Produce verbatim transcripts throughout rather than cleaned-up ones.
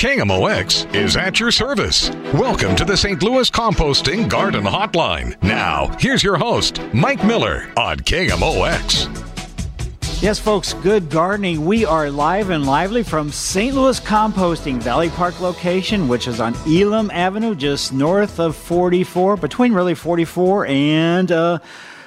K M O X is at your service. Welcome to the Saint Louis Composting Garden Hotline. Now, here's your host, Mike Miller on K M O X. Yes, folks, good gardening. We are live and lively from Saint Louis Composting Valley Park location, which is on Elam Avenue, just north of forty-four, between really forty-four and, uh,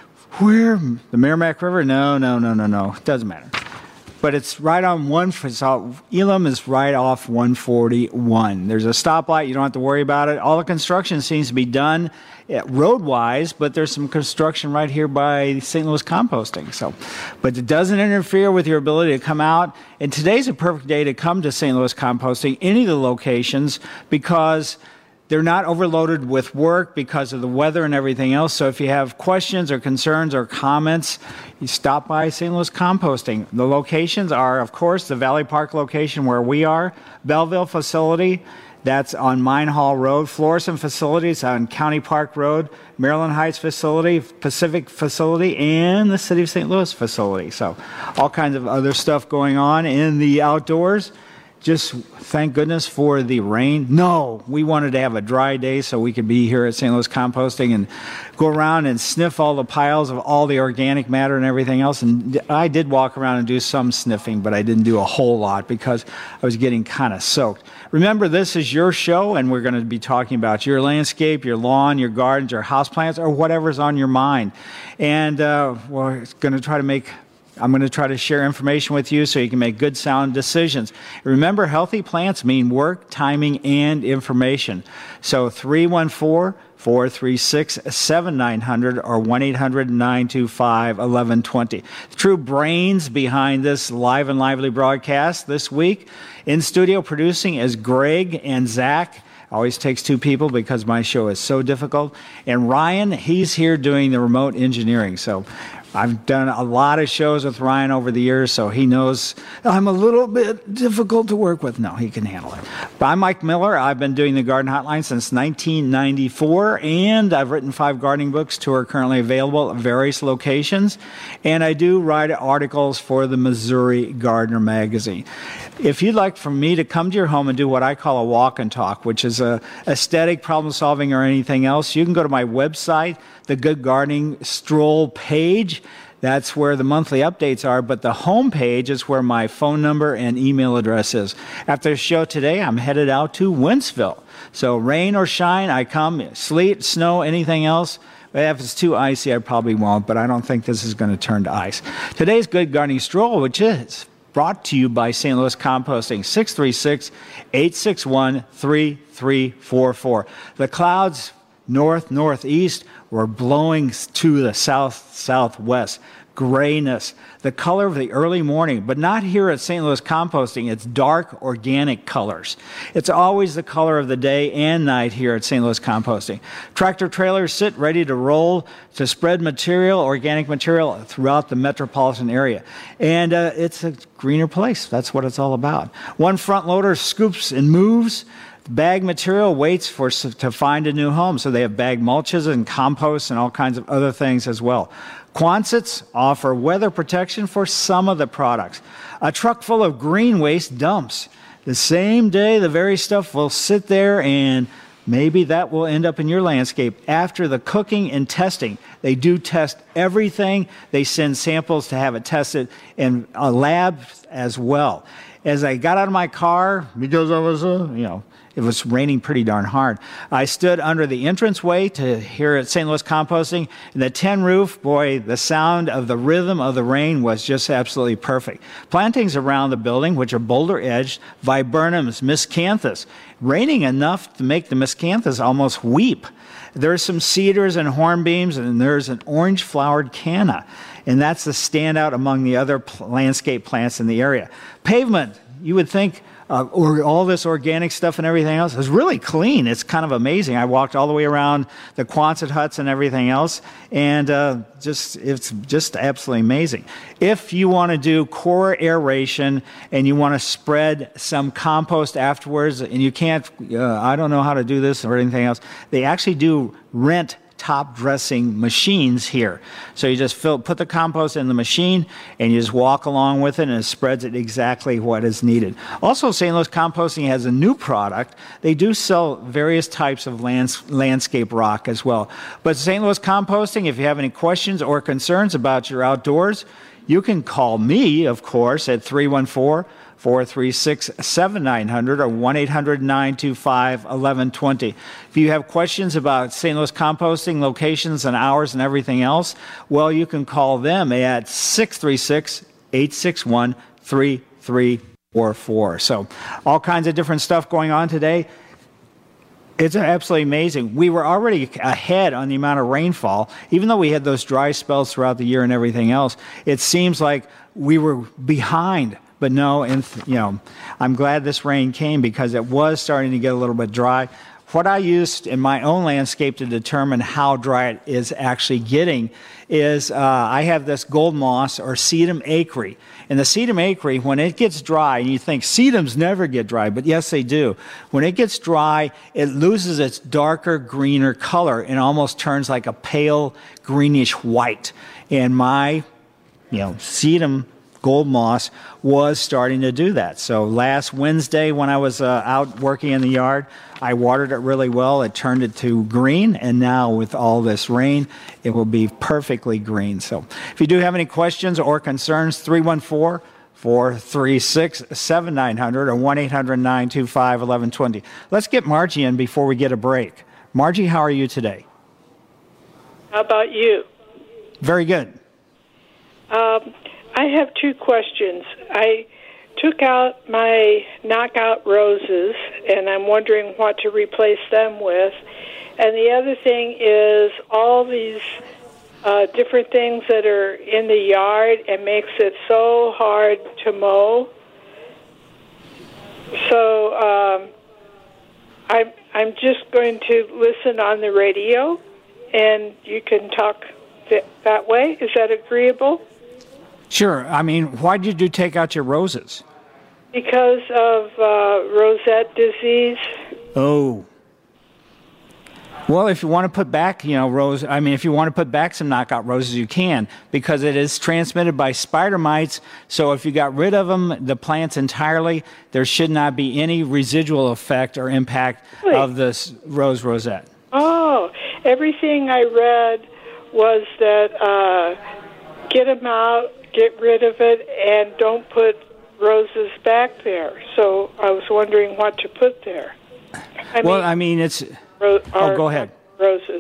where? The Merrimack River? No, no, no, no, no. Doesn't matter. But it's right on one, so Elam is right off one forty-one. There's a stoplight. You don't have to worry about it. All the construction seems to be done road-wise, but there's some construction right here by Saint Louis Composting. So, but it doesn't interfere with your ability to come out. And today's a perfect day to come to Saint Louis Composting, any of the locations, because they're not overloaded with work because of the weather and everything else. So if you have questions or concerns or comments, you stop by Saint Louis Composting. The locations are, of course, the Valley Park location where we are, Belleville facility, that's on Mine Hall Road, Florissant facilities on County Park Road, Maryland Heights facility, Pacific facility, and the City of Saint Louis facility. So all kinds of other stuff going on in the outdoors. Just thank goodness for the rain. No, we wanted to have a dry day so we could be here at Saint Louis Composting and go around and sniff all the piles of all the organic matter and everything else. And I did walk around and do some sniffing, but I didn't do a whole lot because I was getting kind of soaked. Remember, this is your show, and we're going to be talking about your landscape, your lawn, your gardens, your houseplants, or whatever's on your mind. And uh, we're going to try to make I'm going to try to share information with you so you can make good, sound decisions. Remember, healthy plants mean work, timing, and information. So three one four, four three six, seven nine zero zero or one eight hundred, nine two five, one one two zero. The true brains behind this live and lively broadcast this week in studio producing is Greg and Zach. Always takes two people because my show is so difficult. And Ryan, he's here doing the remote engineering. So I've done a lot of shows with Ryan over the years, so he knows I'm a little bit difficult to work with. No, he can handle it. But I'm Mike Miller. I've been doing the Garden Hotline since nineteen ninety-four, and I've written five gardening books. Two are currently available at various locations, and I do write articles for the Missouri Gardener magazine. If you'd like for me to come to your home and do what I call a walk and talk, which is a aesthetic problem solving or anything else, you can go to my website, the Good Gardening Stroll page. That's where the monthly updates are, but the home page is where my phone number and email address is. After the show today, I'm headed out to Wentzville. So rain or shine, I come, sleet, snow, anything else. If it's too icy, I probably won't, but I don't think this is going to turn to ice. Today's Good Gardening Stroll, which is brought to you by Saint Louis Composting, six three six, eight six one, three three four four. The clouds north, northeast were blowing to the south, southwest. Grayness, the color of the early morning, but not here at Saint Louis Composting. It's dark, organic colors. It's always the color of the day and night here at Saint Louis Composting. Tractor trailers sit ready to roll to spread material, organic material, throughout the metropolitan area. And uh, it's a greener place. That's what it's all about. One front loader scoops and moves. Bag material waits for to find a new home, so they have bag mulches and compost and all kinds of other things as well. Quonsets offer weather protection for some of the products. A truck full of green waste dumps. The same day, the very stuff will sit there, and maybe that will end up in your landscape. After the cooking and testing, they do test everything. They send samples to have it tested in a lab as well. As I got out of my car, because I was, uh, you know, it was raining pretty darn hard, I stood under the entranceway to here at Saint Louis Composting. And the tin roof, boy, the sound of the rhythm of the rain was just absolutely perfect. Plantings around the building, which are boulder-edged, viburnums, miscanthus, raining enough to make the miscanthus almost weep. There's some cedars and hornbeams, and there's an orange-flowered canna. And that's the standout among the other pl- landscape plants in the area. Pavement, you would think, uh, or all this organic stuff and everything else is really clean. It's kind of amazing. I walked all the way around the Quonset huts and everything else, and uh, just it's just absolutely amazing. If you want to do core aeration and you want to spread some compost afterwards, and you can't, uh, I don't know how to do this or anything else, they actually do rent top dressing machines here. So you just fill, put the compost in the machine, and you just walk along with it, and it spreads it exactly what is needed. Also, Saint Louis Composting has a new product. They do sell various types of lands, landscape rock as well. But Saint Louis Composting, if you have any questions or concerns about your outdoors, you can call me, of course, at three one four, four three six, seven nine zero zero or one eight hundred, nine two five, one one two zero. If you have questions about Saint Louis Composting, locations and hours and everything else, well, you can call them at six three six, eight six one, three three four four. So all kinds of different stuff going on today. It's absolutely amazing. We were already ahead on the amount of rainfall. Even though we had those dry spells throughout the year and everything else, it seems like we were behind. But no, and you know, I'm glad this rain came because it was starting to get a little bit dry. What I used in my own landscape to determine how dry it is actually getting is uh, I have this gold moss or sedum acre. And the sedum acre, when it gets dry, and you think sedums never get dry, but yes, they do. When it gets dry, it loses its darker, greener color and almost turns like a pale greenish white. And my, you know, sedum gold moss was starting to do that. So last Wednesday when I was uh, out working in the yard, I watered it really well. It turned it to green, and now with all this rain, it will be perfectly green. So if you do have any questions or concerns, three one four, four three six, seven nine zero zero or one eight hundred, nine two five, one one two zero. Let's get Margie in before we get a break. Margie, how are you today? How about you? Very good. Um, I have two questions. I took out my knockout roses, and I'm wondering what to replace them with. And the other thing is all these uh, different things that are in the yard and makes it so hard to mow. So um, I'm, I'm just going to listen on the radio, and you can talk th- that way. Is that agreeable? Sure. I mean, why did you take out your roses? Because of uh, rosette disease. Oh. Well, if you want to put back, you know, rose, I mean, if you want to put back some knockout roses, you can, because it is transmitted by spider mites. So if you got rid of them, the plants entirely, there should not be any residual effect or impact really? Of this rose rosette. Oh, everything I read was that uh, get them out, get rid of it, and don't put roses back there. So I was wondering what to put there. I well, mean, I mean, it's... Ro- oh, go ahead. Roses.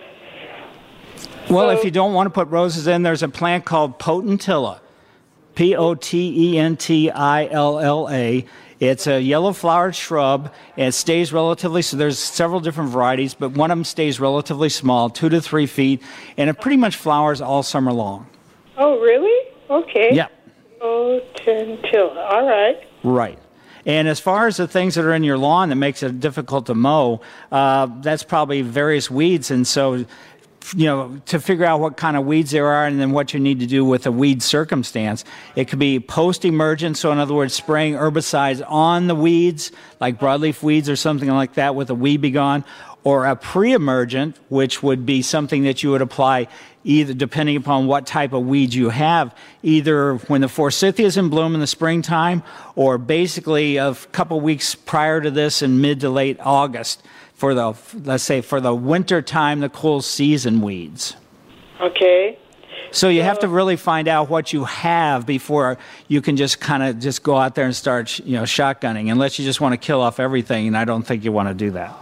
Well, so, if you don't want to put roses in, there's a plant called potentilla. P O T E N T I L L A. It's a yellow-flowered shrub, and it stays relatively, so there's several different varieties, but one of them stays relatively small, two to three feet, and it pretty much flowers all summer long. Oh, really? Okay. Yeah. Potentilla. All right. Right. And as far as the things that are in your lawn that makes it difficult to mow, uh, that's probably various weeds. And so, you know, to figure out what kind of weeds there are and then what you need to do with a weed circumstance, it could be post-emergent. So in other words, spraying herbicides on the weeds, like broadleaf weeds or something like that with a Weed B Gone, or a pre-emergent, which would be something that you would apply either depending upon what type of weeds you have, either when the forsythia is in bloom in the springtime or basically a couple weeks prior to this in mid to late August for the, let's say, for the winter time, the cool season weeds. Okay. So you have to really find out what you have before you can just kind of just go out there and start, you know, shotgunning, unless you just want to kill off everything, and I don't think you want to do that.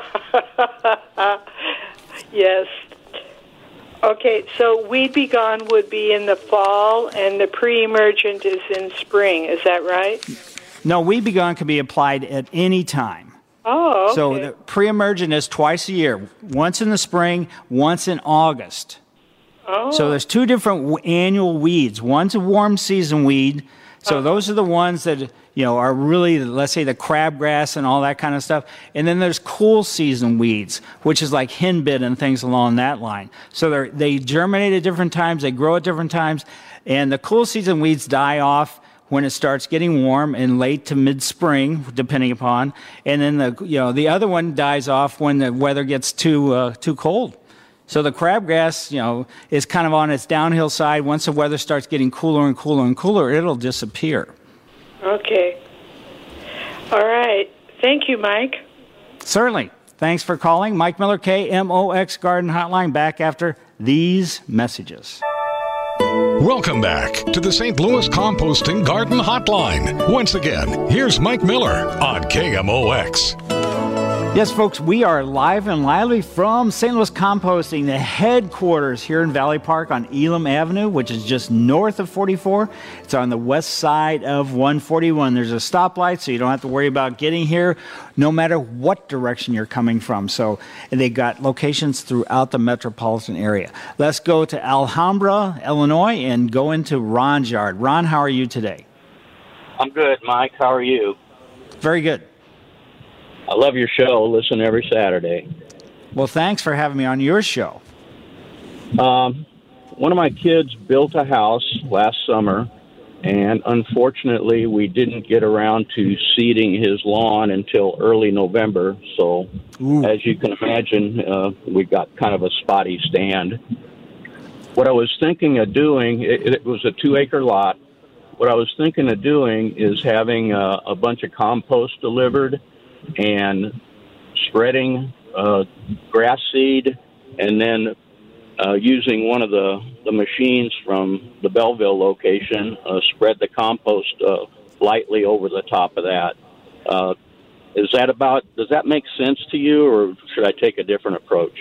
Yes. Okay, so Weed B Gone would be in the fall, and the pre-emergent is in spring. Is that right? No, Weed B Gone can be applied at any time. Oh, okay. So the pre-emergent is twice a year, once in the spring, once in August. Oh. So there's two different w- annual weeds. One's a warm season weed. So those are the ones that, you know, are really, let's say, the crabgrass and all that kind of stuff. And then there's cool season weeds, which is like henbit and things along that line. So they they germinate at different times, they grow at different times, and the cool season weeds die off when it starts getting warm in late to mid-spring, depending upon. And then the you know the other one dies off when the weather gets too uh, too cold. So the crabgrass, you know, is kind of on its downhill side. Once the weather starts getting cooler and cooler and cooler, it'll disappear. Okay. All right. Thank you, Mike. Certainly. Thanks for calling. Mike Miller, K M O X Garden Hotline, back after these messages. Welcome back to the Saint Louis Composting Garden Hotline. Once again, here's Mike Miller on K M O X. Yes, folks, we are live and lively from Saint Louis Composting, the headquarters here in Valley Park on Elam Avenue, which is just north of forty-four. It's on the west side of one forty-one. There's a stoplight, so you don't have to worry about getting here no matter what direction you're coming from. So they got locations throughout the metropolitan area. Let's go to Alhambra, Illinois, and go into Ron's yard. Ron, how are you today? I'm good, Mike. How are you? Very good. I love your show. Listen every Saturday. Well, thanks for having me on your show. Um, one of my kids built a house last summer, and unfortunately, we didn't get around to seeding his lawn until early November. So, Ooh. As you can imagine, uh, we got kind of a spotty stand. What I was thinking of doing, it, it was a two-acre lot. What I was thinking of doing is having a, a bunch of compost delivered and spreading uh, grass seed, and then uh, using one of the, the machines from the Belleville location, uh, spread the compost uh, lightly over the top of that. Uh, is that about, does that make sense to you, or should I take a different approach?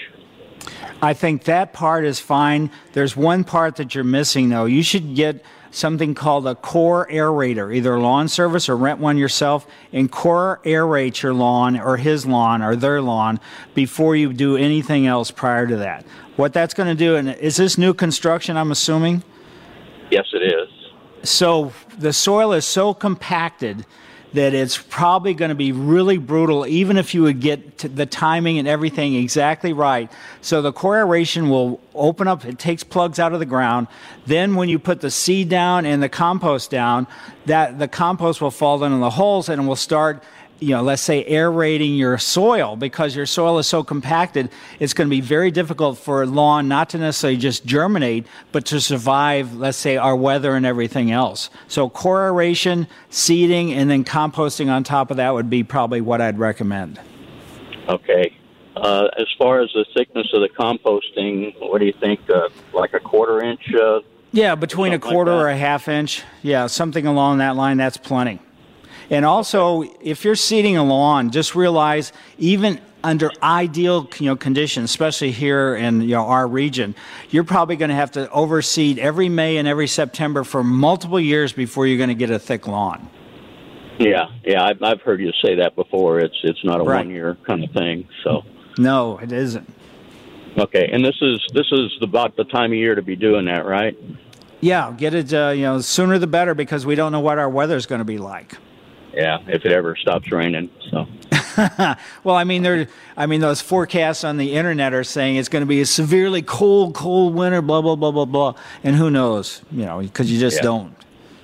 I think that part is fine. There's one part that you're missing, though. You should get something called a core aerator, either lawn service or rent one yourself, and core aerate your lawn or his lawn or their lawn before you do anything else prior to that. What that's going to do, and is this new construction, I'm assuming? Yes, it is. So the soil is so compacted that it's probably going to be really brutal, even if you would get to the timing and everything exactly right. So the core aeration will open up, it takes plugs out of the ground. Then when you put the seed down and the compost down, that the compost will fall down in the holes and it will start, you know, let's say aerating your soil. Because your soil is so compacted, it's going to be very difficult for lawn not to necessarily just germinate, but to survive, let's say, our weather and everything else. So core aeration, seeding, and then composting on top of that would be probably what I'd recommend. Okay. Uh, as far as the thickness of the composting, what do you think, uh, like a quarter inch? Uh, yeah, between a quarter like or a half inch. Yeah, something along that line, that's plenty. And also, if you're seeding a lawn, just realize even under ideal, you know, conditions, especially here in, you know, our region, you're probably going to have to overseed every May and every September for multiple years before you're going to get a thick lawn. Yeah, yeah, I've, I've heard you say that before. It's it's not a right. one-year kind of thing. So no, it isn't. Okay, and this is this is about the time of year to be doing that, right? Yeah, get it, uh, you know, sooner the better, because we don't know what our weather's going to be like. Yeah, if it ever stops raining. So. Well, I mean, there. I mean, those forecasts on the internet are saying it's going to be a severely cold, cold winter. Blah blah blah blah blah. And who knows? You know, because you just yeah. don't.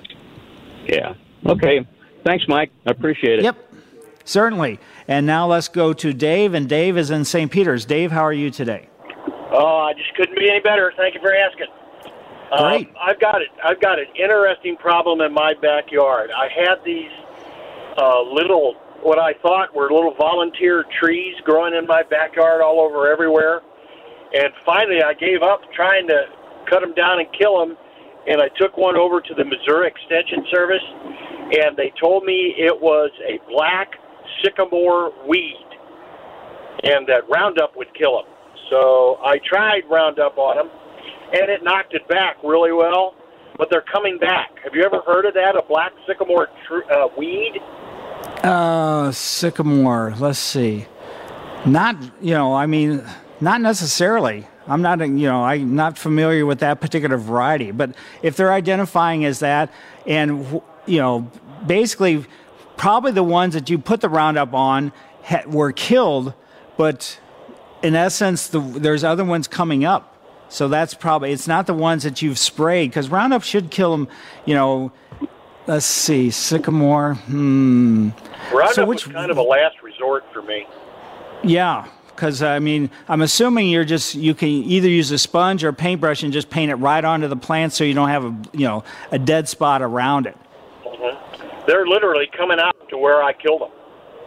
Yeah. Okay. Thanks, Mike. I appreciate it. Yep. Certainly. And now let's go to Dave. And Dave is in Saint Peter's. Dave, how are you today? Oh, I just couldn't be any better. Thank you for asking. Great. Um, I've got it. I've got an interesting problem in my backyard. I had these. Uh, little, what I thought were little volunteer trees growing in my backyard all over everywhere. And finally I gave up trying to cut them down and kill them. And I took one over to the Missouri Extension Service, and they told me it was a black sycamore weed and that Roundup would kill them. So I tried Roundup on them, and it knocked it back really well. But they're coming back. Have you ever heard of that, a black sycamore tr- uh, weed? Uh, sycamore, let's see. Not, you know, I mean, not necessarily. I'm not, you know, I'm not familiar with that particular variety. But if they're identifying as that, and, you know, basically probably the ones that you put the Roundup on ha- were killed, but in essence, the, there's other ones coming up. So that's probably, it's not the ones that you've sprayed, because Roundup should kill them, you know. Let's see, sycamore, hmm. Roundup so which, was kind of a last resort for me. Yeah, because I mean, I'm assuming you're just you can either use a sponge or a paintbrush and just paint it right onto the plant, so you don't have a you know a dead spot around it. Mm-hmm. They're literally coming out to where I killed them.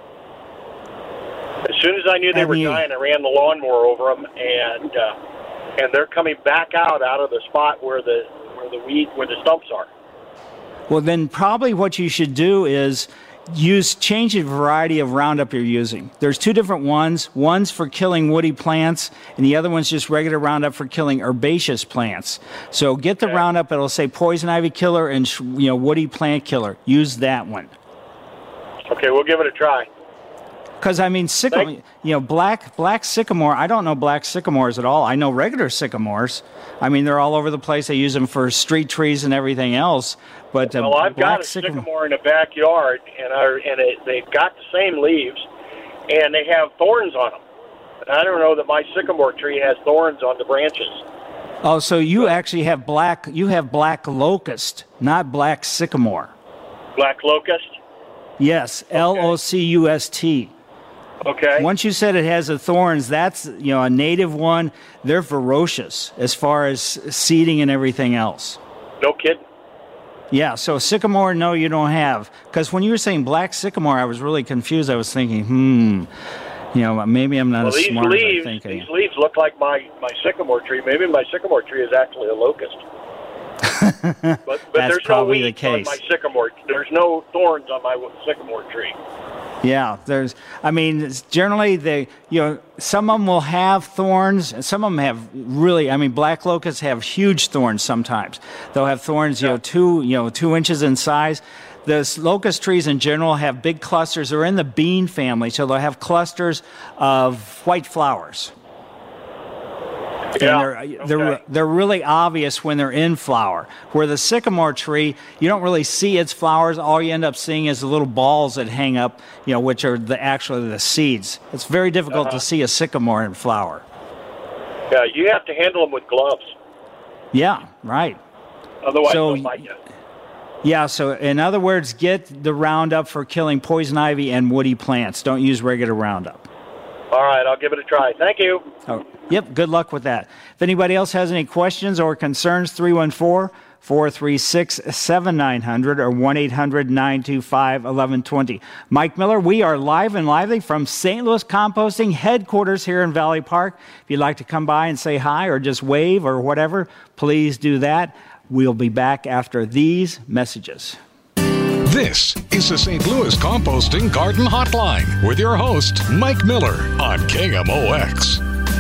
As soon as I knew they And were you- dying, I ran the lawnmower over them, and uh, and they're coming back out out of the spot where the where the weed where the stumps are. Well, then probably what you should do is use change the variety of Roundup you're using. There's two different ones. One's for killing woody plants, and the other one's just regular Roundup for killing herbaceous plants. So get the Okay. Roundup. It'll say poison ivy killer and sh- you know woody plant killer. Use that one. Okay, we'll give it a try. Because I mean, sycamore, Thank- you know, black black sycamore. I don't know black sycamores at all. I know regular sycamores. I mean, they're all over the place. They use them for street trees and everything else. But uh, Well, I've black got a sycamore in the backyard, and our, and it, they've got the same leaves, and they have thorns on them. And I don't know that my sycamore tree has thorns on the branches. Oh, so you actually have black. You have black locust, not black sycamore. Black locust. Yes, L O C U S T. Okay. Once you said it has the thorns, that's you know a native one. They're ferocious as far as seeding and everything else. No kidding. Yeah, so sycamore, no, you don't have. Because when you were saying black sycamore, I was really confused. I was thinking, hmm, you know, maybe I'm not Well, as these smart leaves, as I think I these am. leaves look like my, my sycamore tree. Maybe my sycamore tree is actually a locust. but but That's there's no probably the weeds on case. my sycamore. There's no thorns on my sycamore tree. Yeah, there's. I mean, it's generally they. You know, some of them will have thorns, and some of them have really. I mean, black locusts have huge thorns. Sometimes they'll have thorns. You know, two. You know, two inches in size. The s- locust trees in general have big clusters. They're in the bean family, so they'll have clusters of white flowers. Yeah. And they're, they're, okay. they're really obvious when they're in flower. Where the sycamore tree, you don't really see its flowers. All you end up seeing is the little balls that hang up, you know, which are the actually the seeds. It's very difficult Uh-huh. to see a sycamore in flower. Yeah, you have to handle them with gloves. Yeah, right. Otherwise, So- they'll bite you. Yeah, so in other words, get the Roundup for killing poison ivy and woody plants. Don't use regular Roundup. All right, I'll give it a try. Thank you. Oh, yep, good luck with that. If anybody else has any questions or concerns, three one four, four three six, seven nine zero zero or one eight hundred, nine two five, one one two zero. Mike Miller, we are live and lively from Saint Louis Composting headquarters here in Valley Park. If you'd like to come by and say hi or just wave or whatever, please do that. We'll be back after these messages. This is the Saint Louis Composting Garden Hotline with your host, Mike Miller on K M O X.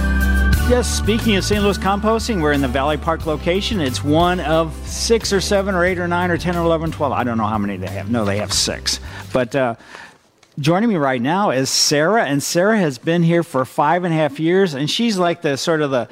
Yes, speaking of Saint Louis Composting, we're in the Valley Park location. It's one of six or seven or eight or nine or ten or eleven, twelve. I don't know how many they have. No, they have six. But uh, joining me right now is Sarah, and Sarah has been here for five and a half years, and she's like the sort of the,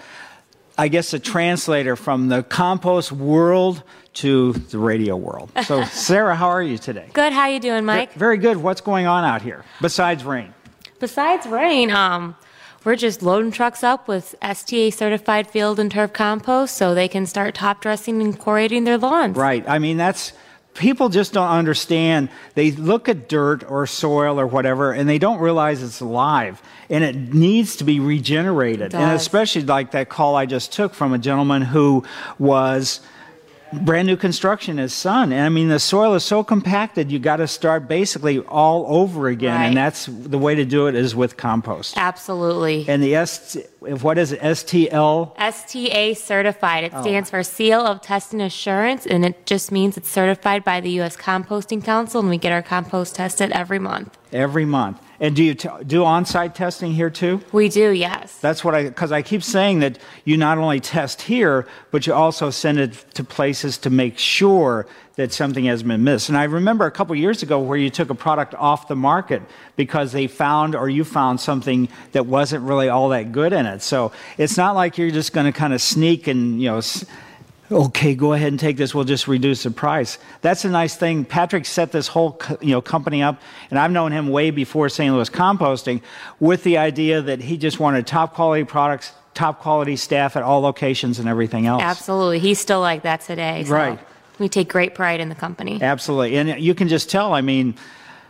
I guess, the translator from the compost world to the radio world. So, Sarah, how are you today? Good. How you doing, Mike? Very good. What's going on out here besides rain? Besides rain, um, we're just loading trucks up with S T A certified field and turf compost so they can start top dressing and chlorating their lawns. Right. I mean, that's people just don't understand. They look at dirt or soil or whatever, and they don't realize it's alive, and it needs to be regenerated. It And does. especially like that call I just took from a gentleman who was brand new construction, his son. And I mean, the soil is so compacted, you got to start basically all over again. Right. And that's the way to do it is with compost. Absolutely. And the S, what is it? S T L? S T A certified. It Oh. stands for Seal of Testing Assurance, and it just means it's certified by the U S Composting Council, and we get our compost tested every month. Every month. And do you t- do on-site testing here too? We do, yes. That's what I, because I keep saying that you not only test here, but you also send it to places to make sure that something has been missed. And I remember a couple years ago where you took a product off the market because they found or you found something that wasn't really all that good in it. So it's not like you're just going to kind of sneak and, you know, s- okay, go ahead and take this. We'll just reduce the price. That's a nice thing. Patrick set this whole co- you know company up, and I've known him way before Saint Louis Composting, with the idea that he just wanted top quality products, top quality staff at all locations, and everything else. Absolutely. He's still like that today. So Right. we take great pride in the company. Absolutely, and you can just tell. I mean,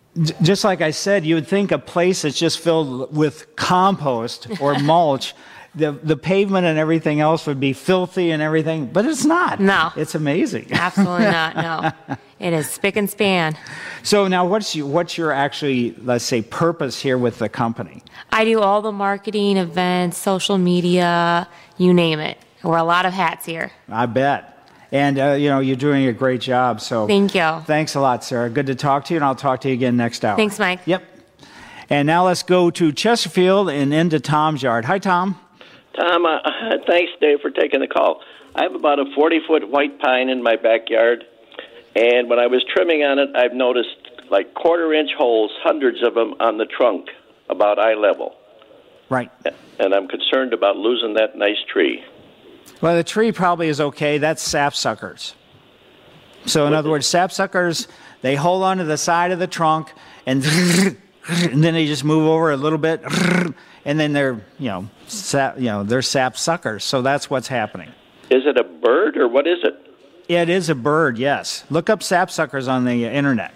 Just like I said, you would think a place that's just filled with compost or mulch, the the pavement and everything else would be filthy and everything, but it's not. No. It's amazing. Absolutely not, no. It is spick and span. So now what's your, what's your actually, let's say, purpose here with the company? I do all the marketing, events, social media, you name it. Wear a lot of hats here. I bet. And, uh, you know, you're doing a great job. So thank you. Thanks a lot, Sarah. Good to talk to you, and I'll talk to you again next hour. Thanks, Mike. Yep. And now let's go to Chesterfield and into Tom's yard. Hi, Tom. Tom, uh, thanks, Dave, for taking the call. I have about a forty-foot white pine in my backyard, and when I was trimming on it, I've noticed like quarter-inch holes, hundreds of them on the trunk, about eye level. Right. And I'm concerned about losing that nice tree. Well, the tree probably is okay. That's sapsuckers. So, in other words, sapsuckers, they hold onto the side of the trunk, and, and then they just move over a little bit, and then they're, you know, sap, you know, they're sapsuckers. So that's what's happening. Is it a bird, or what is it? It is a bird, yes. Look up sapsuckers on the uh, internet.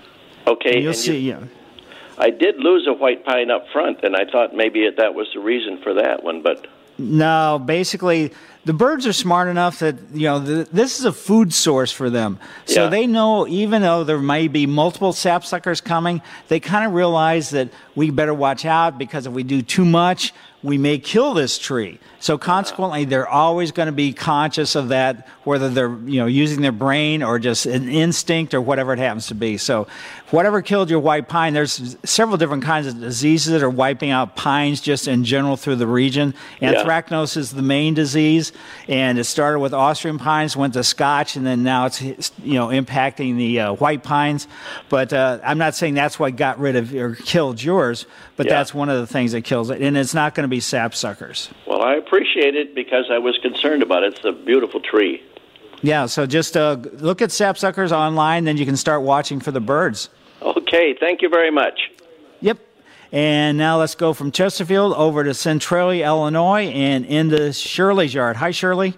Okay. And you'll and see, you, you know. I did lose a white pine up front, and I thought maybe it, that was the reason for that one, but... No, basically, the birds are smart enough that, you know, the, this is a food source for them. So yeah. they know, even though there may be multiple sapsuckers coming, they kind of realize that we better watch out, because if we do too much, we may kill this tree. So consequently, they're always going to be conscious of that, whether they're, you know, using their brain or just an instinct or whatever it happens to be. So whatever killed your white pine, there's several different kinds of diseases that are wiping out pines just in general through the region. Anthracnose yeah. is the main disease, and it started with Austrian pines, went to Scotch, and then now it's, you know, impacting the uh, white pines. But uh, I'm not saying that's what got rid of or killed yours, but yeah. that's one of the things that kills it. And it's not going to be sapsuckers. Well, I appreciate it, because I was concerned about it. It's a beautiful tree. Yeah, so just uh, look at sapsuckers online, then you can start watching for the birds. Okay, thank you very much. Yep. And now let's go from Chesterfield over to Centralia, Illinois, and into Shirley's yard. Hi, Shirley.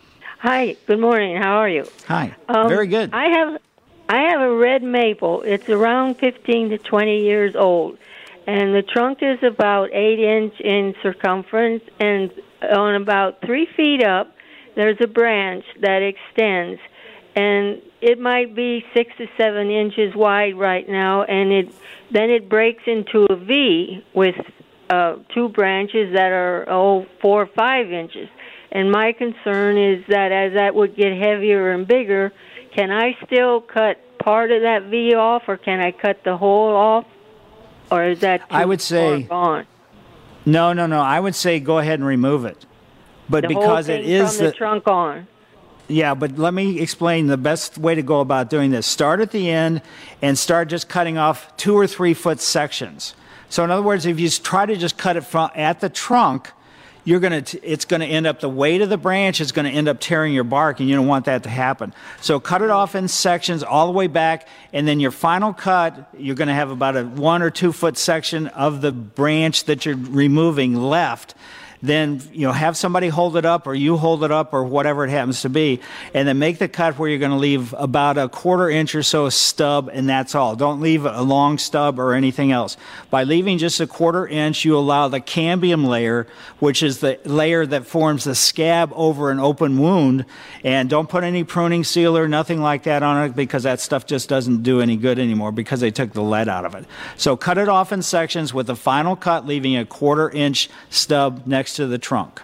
Hi, good morning. How are you? Hi. Um, Very good. I have I have a red maple. It's around fifteen to twenty years old, and the trunk is about eight inch in circumference, and on about three feet up, there's a branch that extends, and it might be six to seven inches wide right now, and it then it breaks into a V with uh, two branches that are oh four or five inches. And my concern is that as that would get heavier and bigger, can I still cut part of that V off, or can I cut the whole off, or is that too I would say far gone? No, no, no. I would say go ahead and remove it. But the because whole it thing is from the, the trunk on. Yeah, but let me explain the best way to go about doing this. Start at the end and start just cutting off two or three foot sections. So in other words, if you try to just cut it from at the trunk, you're going to it's going to end up, the weight of the branch is going to end up tearing your bark, and you don't want that to happen. So cut it off in sections all the way back, and then your final cut, you're going to have about a one or two foot section of the branch that you're removing left. Then, you know, have somebody hold it up, or you hold it up, or whatever it happens to be, and then make the cut where you're going to leave about a quarter inch or so stub, and that's all. Don't leave a long stub or anything else. By leaving just a quarter inch, you allow the cambium layer, which is the layer that forms the scab over an open wound, and don't put any pruning sealer, nothing like that on it, because that stuff just doesn't do any good anymore because they took the lead out of it. So cut it off in sections with the final cut leaving a quarter inch stub next to the trunk.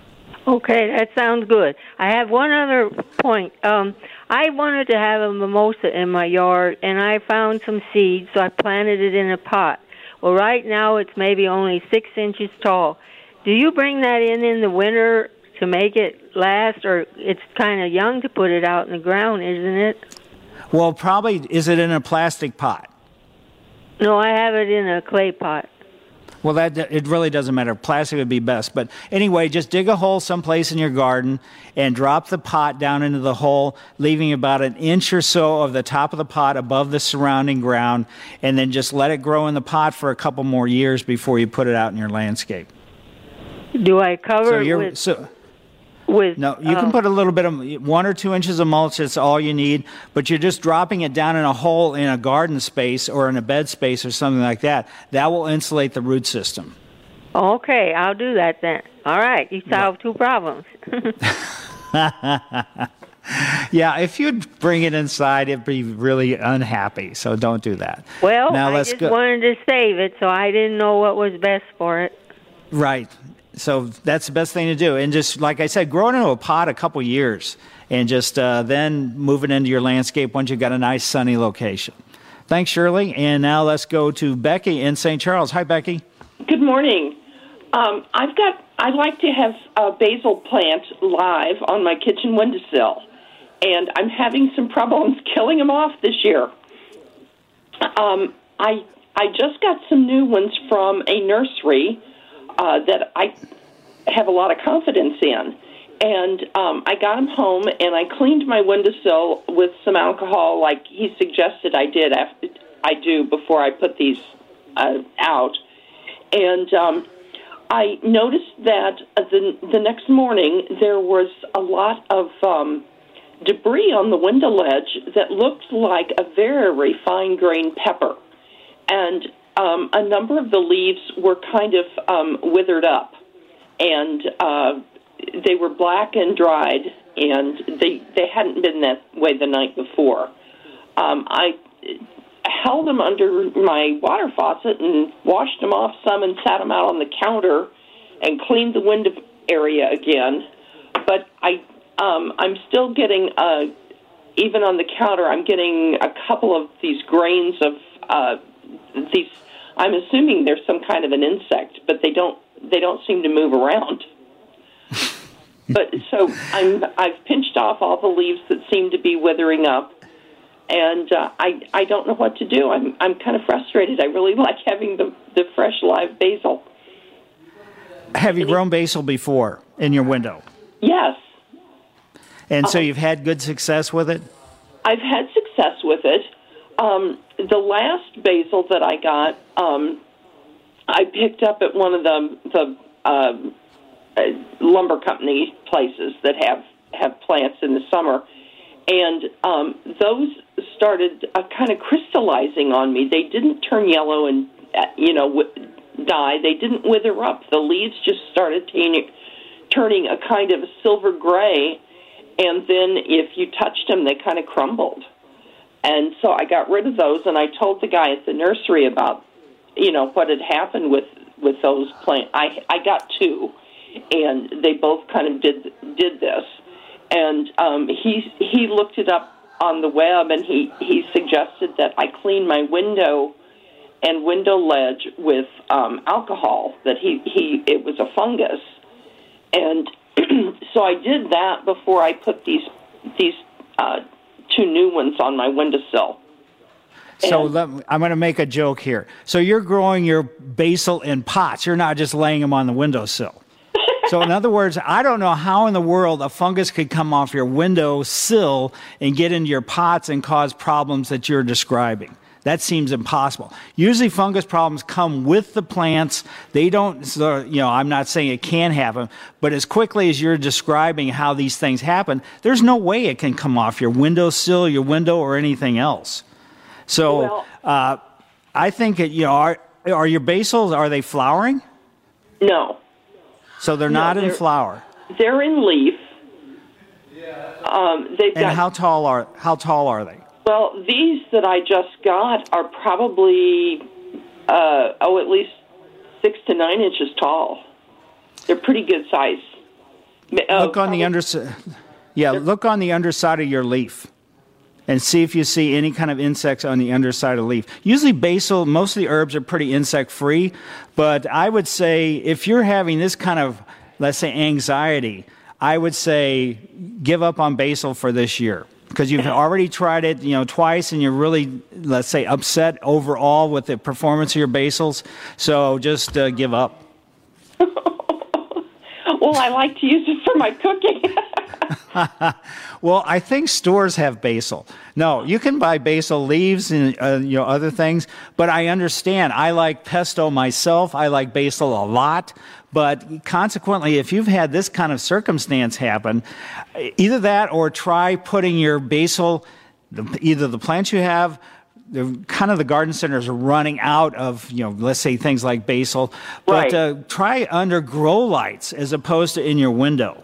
Okay, that sounds good. I have one other point. Um, I wanted to have a mimosa in my yard, and I found some seeds, so I planted it in a pot. Well, right now it's maybe only six inches tall. Do you bring that in in the winter to make it last, or it's kind of young to put it out in the ground, isn't it? Well, probably, is it in a plastic pot? No, I have it in a clay pot. Well, that it really doesn't matter. Plastic would be best. But anyway, just dig a hole someplace in your garden and drop the pot down into the hole, leaving about an inch or so of the top of the pot above the surrounding ground, and then just let it grow in the pot for a couple more years before you put it out in your landscape. Do I cover so it you're, with, so, With No, you uh, can put a little bit of one or two inches of mulch. That's all you need. But you're just dropping it down in a hole in a garden space or in a bed space or something like that. That will insulate the root system. Okay, I'll do that then. All right, you solved two problems. Yeah, if you'd bring it inside, it'd be really unhappy. So don't do that. Well, now, I let's just go. wanted to save it, so I didn't know what was best for it. Right. So that's the best thing to do. And just, like I said, grow it into a pot a couple years and just uh, then move it into your landscape once you've got a nice sunny location. Thanks, Shirley. And now let's go to Becky in Saint Charles. Hi, Becky. Good morning. Um, I've got, I like to have a basil plant live on my kitchen windowsill, and I'm having some problems killing them off this year. Um, I I just got some new ones from a nursery uh, that I have a lot of confidence in, and um, I got them home, and I cleaned my windowsill with some alcohol like he suggested I did after, I do before I put these uh, out, and um I noticed that the, the next morning there was a lot of um, debris on the window ledge that looked like a very fine-grained pepper. And um, a number of the leaves were kind of um, withered up. And uh, they were black and dried, and they, they hadn't been that way the night before. Um, I held them under my water faucet and washed them off some and sat them out on the counter and cleaned the window area again. But I, um, I'm still getting, uh, even on the counter, I'm getting a couple of these grains of uh, these. I'm assuming they're some kind of an insect, but they don't they don't seem to move around. But so I'm I've pinched off all the leaves that seem to be withering up. And uh, I I don't know what to do. I'm I'm kind of frustrated. I really like having the, the fresh live basil. Have you grown basil before in your window? Yes. And so Um, you've had good success with it? I've had success with it. Um, the last basil that I got, um, I picked up at one of the the um, uh, lumber company places that have, have plants in the summer. And um, those started uh, kind of crystallizing on me. They didn't turn yellow and, uh, you know, w- die. They didn't wither up. The leaves just started t- turning a kind of a silver gray, and then if you touched them, they kind of crumbled. And so I got rid of those, and I told the guy at the nursery about, you know, what had happened with, with those plants. I, I got two, and they both kind of did did this. And um, he he looked it up on the web, and he, he suggested that I clean my window and window ledge with um, alcohol. That he, he it was a fungus, and so I did that before I put these these uh, two new ones on my windowsill. So let me, I'm going to make a joke here. So you're growing your basil in pots. You're not just laying them on the windowsill. So in other words, I don't know how in the world a fungus could come off your window sill and get into your pots and cause problems that you're describing. That seems impossible. Usually fungus problems come with the plants. They don't, so, you know, I'm not saying it can happen, but as quickly as you're describing how these things happen, there's no way it can come off your windowsill, your window, or anything else. So Well- uh, I think, it, you know, are, are your basils, are they flowering? No. So they're No, not in they're- flower. They're in leaf. Um, they've And got, how tall are how tall are they? well, these that I just got are probably, uh, oh, at least six to nine inches tall. They're pretty good size. Uh, Look on the probably- underside. Yeah, look on the underside of your leaf, and see if you see any kind of insects on the underside of the leaf. Usually, basil, most of the herbs are pretty insect-free, but I would say if you're having this kind of, let's say, anxiety, I would say give up on basil for this year. Because you've already tried it, you know, twice, and you're really, let's say, upset overall with the performance of your basils. So just uh, give up. Well, I like to use it for my cooking. Well, I think stores have basil. No, you can buy basil leaves and uh, you know other things, but I understand. I like pesto myself. I like basil a lot. But consequently, if you've had this kind of circumstance happen, either that or try putting your basil, either the plants you have, the kind of the garden centers are running out of, you know, let's say things like basil, but Right. uh, try under grow lights as opposed to in your window.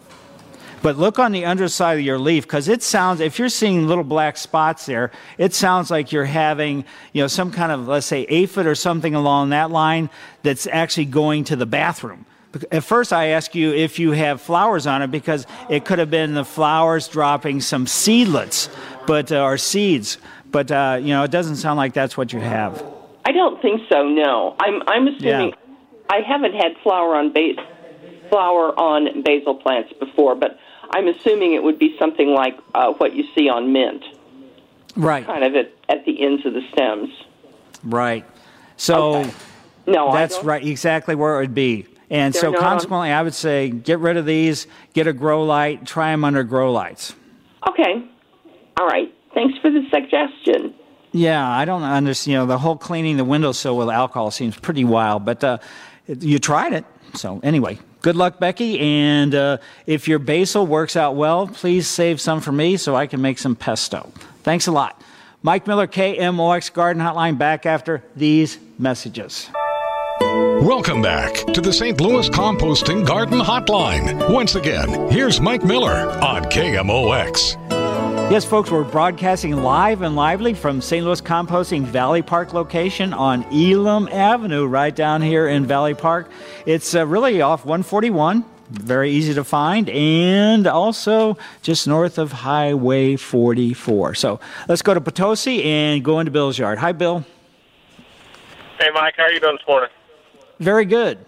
But look on the underside of your leaf, because it sounds, if you're seeing little black spots there, it sounds like you're having, you know, some kind of, let's say, aphid or something along that line that's actually going to the bathroom. At first, I ask you if you have flowers on it, because it could have been the flowers dropping some seedlets, but uh, or seeds. But uh, you know, it doesn't sound like that's what you have. I don't think so. No, I'm I'm assuming Yeah. I haven't had flower on base flower on basil plants before, but I'm assuming it would be something like uh, what you see on mint, Right. kind of at, at the ends of the stems. Right. So Okay. No, I that's don't- right, exactly where it would be. And They're so not on- consequently, I would say get rid of these, get a grow light, try them under grow lights. Okay. All right. Thanks for the suggestion. Yeah, I don't understand. You know, the whole cleaning the windowsill with alcohol seems pretty wild, but uh, you tried it. So anyway, good luck, Becky. And uh, if your basil works out well, please save some for me so I can make some pesto. Thanks a lot. Mike Miller, K M O X Garden Hotline, back after these messages. Welcome back to the Saint Louis Composting Garden Hotline. Once again, here's Mike Miller on K M O X. Yes, folks, we're broadcasting live and lively from Saint Louis Composting Valley Park location on Elam Avenue, right down here in Valley Park. It's uh, really off one forty-one, very easy to find, and also just north of Highway forty-four. So let's go to Potosi and go into Bill's yard. Hi, Bill. Hey, Mike, how are you doing this morning? Very good.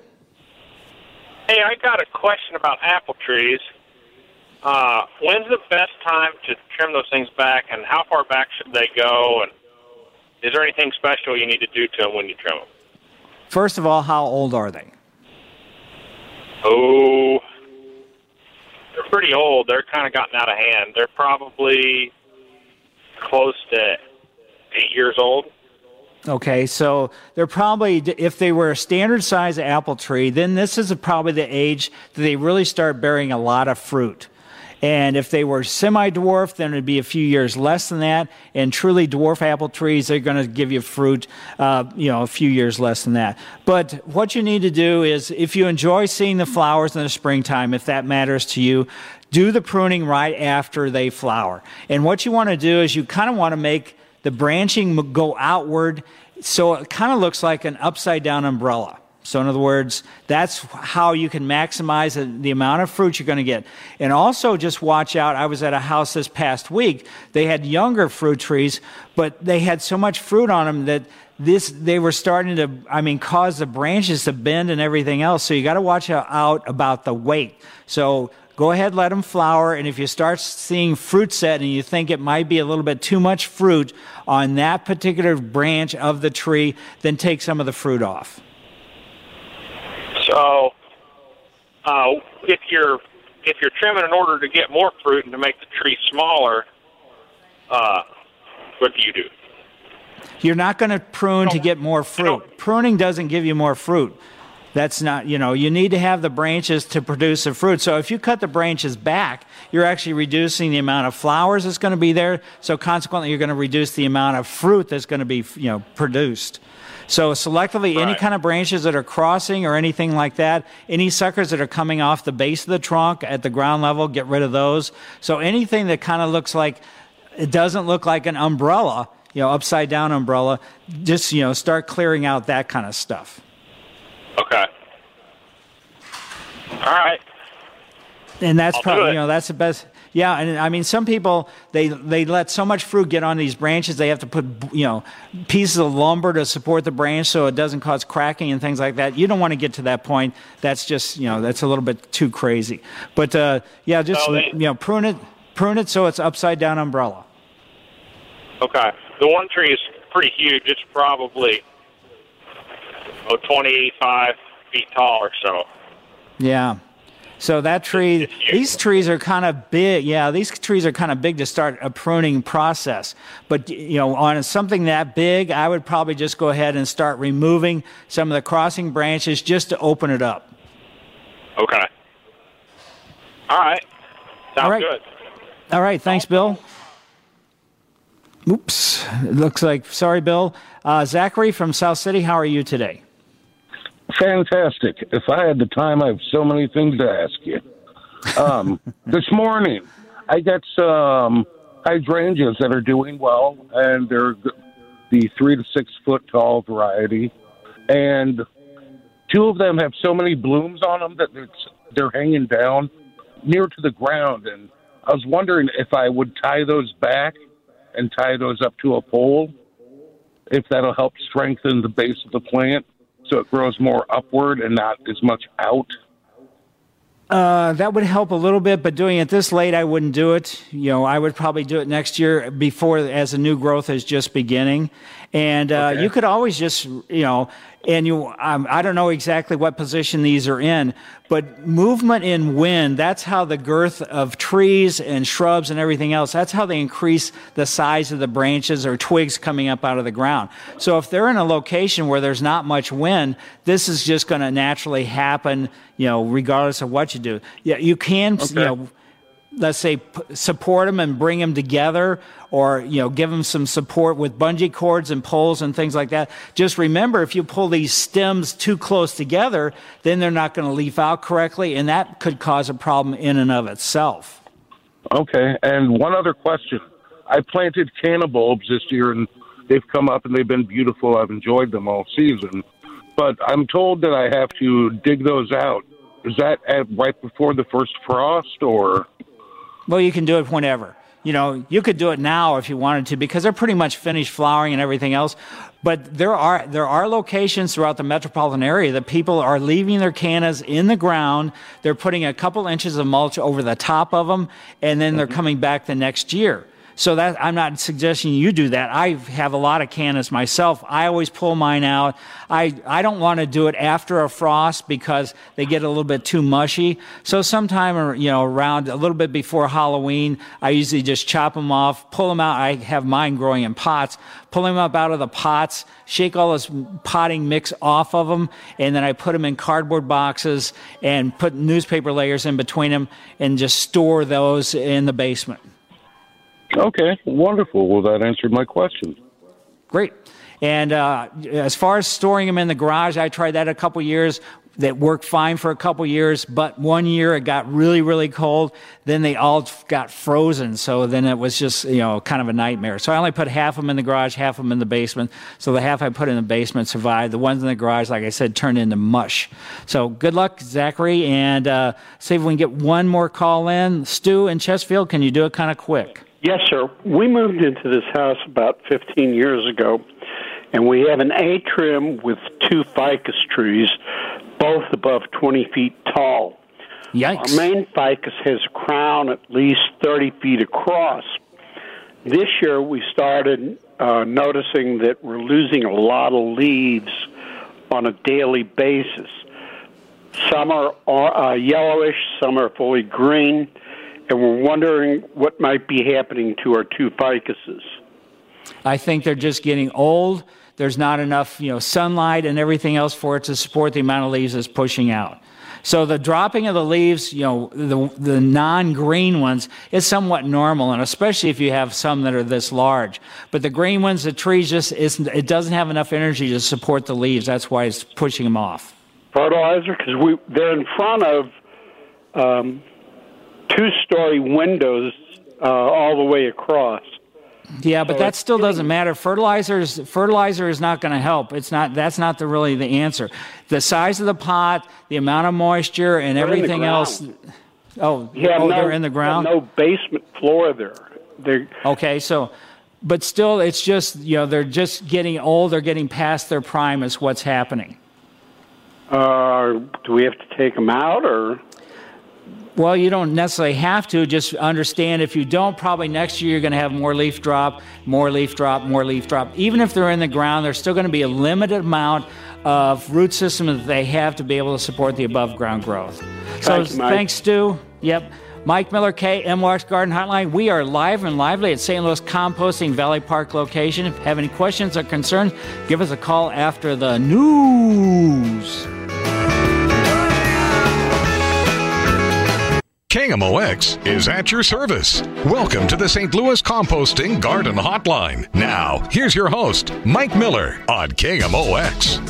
Hey, I got a question about apple trees. Uh, when's the best time to trim those things back, and how far back should they go, and is there anything special you need to do to them when you trim them? First of all, how old are they? Oh, they're pretty old. They're kind of gotten out of hand. They're probably close to eight years old. Okay, so they're probably, if they were a standard size apple tree, then this is probably the age that they really start bearing a lot of fruit. And if they were semi-dwarf, then it'd be a few years less than that. And truly dwarf apple trees, they're going to give you fruit, uh, you know, a few years less than that. But what you need to do is, if you enjoy seeing the flowers in the springtime, if that matters to you, do the pruning right after they flower. And what you want to do is you kind of want to make the branching go outward so it kind of looks like an upside-down umbrella. So in other words, that's how you can maximize the, the amount of fruit you're going to get. And also just watch out. I was at a house this past week. They had younger fruit trees, but they had so much fruit on them that this they were starting to, I mean, cause the branches to bend and everything else. So you got to watch out about the weight. So go ahead, let them flower, and if you start seeing fruit set and you think it might be a little bit too much fruit on that particular branch of the tree, then take some of the fruit off. So, uh, if you're if you're trimming in order to get more fruit and to make the tree smaller, uh, what do you do? You're not going to prune to get more fruit. Pruning doesn't give you more fruit. That's not, you know, you need to have the branches to produce the fruit. So if you cut the branches back, you're actually reducing the amount of flowers that's going to be there. So consequently, you're going to reduce the amount of fruit that's going to be, you know, produced. So selectively, right. Any kind of branches that are crossing or anything like that, any suckers that are coming off the base of the trunk at the ground level, get rid of those. So anything that kind of looks like, it doesn't look like an umbrella, you know, upside down umbrella, just, you know, start clearing out that kind of stuff. Okay. All right. And that's I'll probably, you know, that's the best. Yeah, and I mean, some people, they they let so much fruit get on these branches, they have to put, you know, pieces of lumber to support the branch so it doesn't cause cracking and things like that. You don't want to get to that point. That's just, you know, that's a little bit too crazy. But, uh, yeah, just, no, they, you know, prune it, prune it so it's upside down umbrella. Okay. The one tree is pretty huge. It's probably oh, twenty-five feet tall or so. Yeah. So that tree, these trees are kind of big. Yeah, these trees are kind of big to start a pruning process. But, you know, on something that big, I would probably just go ahead and start removing some of the crossing branches just to open it up. Okay. All right. Sounds All right. good. All right. Thanks, Bill. Oops. It looks like, sorry, Bill. Uh, Zachary from South City, how are you today? Fantastic. If I had the time, I have so many things to ask you. Um, this morning, I got some hydrangeas that are doing well, and they're the three to six foot tall variety. And two of them have so many blooms on them that it's, they're hanging down near to the ground. And I was wondering if I would tie those back and tie those up to a pole, if that'll help strengthen the base of the plant so it grows more upward and not as much out. Uh, that would help a little bit, but doing it this late, I wouldn't do it. You know, I would probably do it next year before, as the new growth is just beginning. And uh, Okay. you could always just, you know, and you, um, I don't know exactly what position these are in, but movement in wind, that's how the girth of trees and shrubs and everything else, that's how they increase the size of the branches or twigs coming up out of the ground. So if they're in a location where there's not much wind, this is just going to naturally happen, you know, regardless of what you do. Yeah, you can, Okay. you know, let's say p- support them and bring them together, or, you know, give them some support with bungee cords and poles and things like that. Just remember, if you pull these stems too close together, then they're not going to leaf out correctly, and that could cause a problem in and of itself. Okay, and one other question. I planted canna bulbs this year, and they've come up, and they've been beautiful. I've enjoyed them all season. But I'm told that I have to dig those out. Is that at right before the first frost, or...? Well, you can do it whenever. You know, you could do it now if you wanted to, because they're pretty much finished flowering and everything else. But there are there are locations throughout the metropolitan area that people are leaving their cannas in the ground. They're putting a couple inches of mulch over the top of them, and then they're coming back the next year. So that I'm not suggesting you do that. I have a lot of cannas myself. I always pull mine out. I, I don't want to do it after a frost because they get a little bit too mushy. So sometime, you know, around a little bit before Halloween, I usually just chop them off, pull them out. I have mine growing in pots. Pull them up out of the pots, shake all this potting mix off of them, and then I put them in cardboard boxes and put newspaper layers in between them and just store those in the basement. Okay, wonderful. Well, that answered my question. Great. And uh, as far as storing them in the garage, I tried that a couple years. That worked fine for a couple years, but one year it got really, really cold. Then they all got frozen, so then it was just, you know, kind of a nightmare. So I only put half of them in the garage, half of them in the basement. So the half I put in the basement survived. The ones in the garage, like I said, turned into mush. So good luck, Zachary, and uh, see if we can get one more call in. Stu in Chesterfield, can you do it kind of quick? Yes, sir. We moved into this house about fifteen years ago, and we have an atrium with two ficus trees, both above twenty feet tall. Yikes. Our main ficus has a crown at least thirty feet across. This year we started uh, noticing that we're losing a lot of leaves on a daily basis. Some are uh, yellowish, some are fully green, and we're wondering what might be happening to our two ficuses. I think they're just getting old. There's not enough, you know, sunlight and everything else for it to support the amount of leaves it's pushing out. So the dropping of the leaves, you know, the the non-green ones is somewhat normal, and especially if you have some that are this large. But the green ones, the trees just isn't, it doesn't have enough energy to support the leaves. That's why it's pushing them off. Fertilizer, because we they're in front of um, two-story windows uh, all the way across. Yeah, but So that it's still doesn't matter. Fertilizers, fertilizer is not going to help. It's not. That's not the really the answer. The size of the pot, the amount of moisture, and They're in the everything else. ground. Oh, You have oh, no, they're in the ground. No basement floor there. They're, Okay, so, but still, it's just, you know, they're just getting old. They're getting past their prime. Is what's happening. uh, do we have to take them out, or? Well, you don't necessarily have to. Just understand if you don't, probably next year you're going to have more leaf drop, more leaf drop, more leaf drop. Even if they're in the ground, there's still going to be a limited amount of root system that they have to be able to support the above ground growth. So Thank you, Mike. thanks, Stu. Yep. Mike Miller, K M O X Garden Hotline. We are live and lively at Saint Louis Composting Valley Park location. If you have any questions or concerns, give us a call after the news. K M O X is at your service. Welcome to the Saint Louis Composting Garden Hotline. Now, here's your host, Mike Miller on K M O X.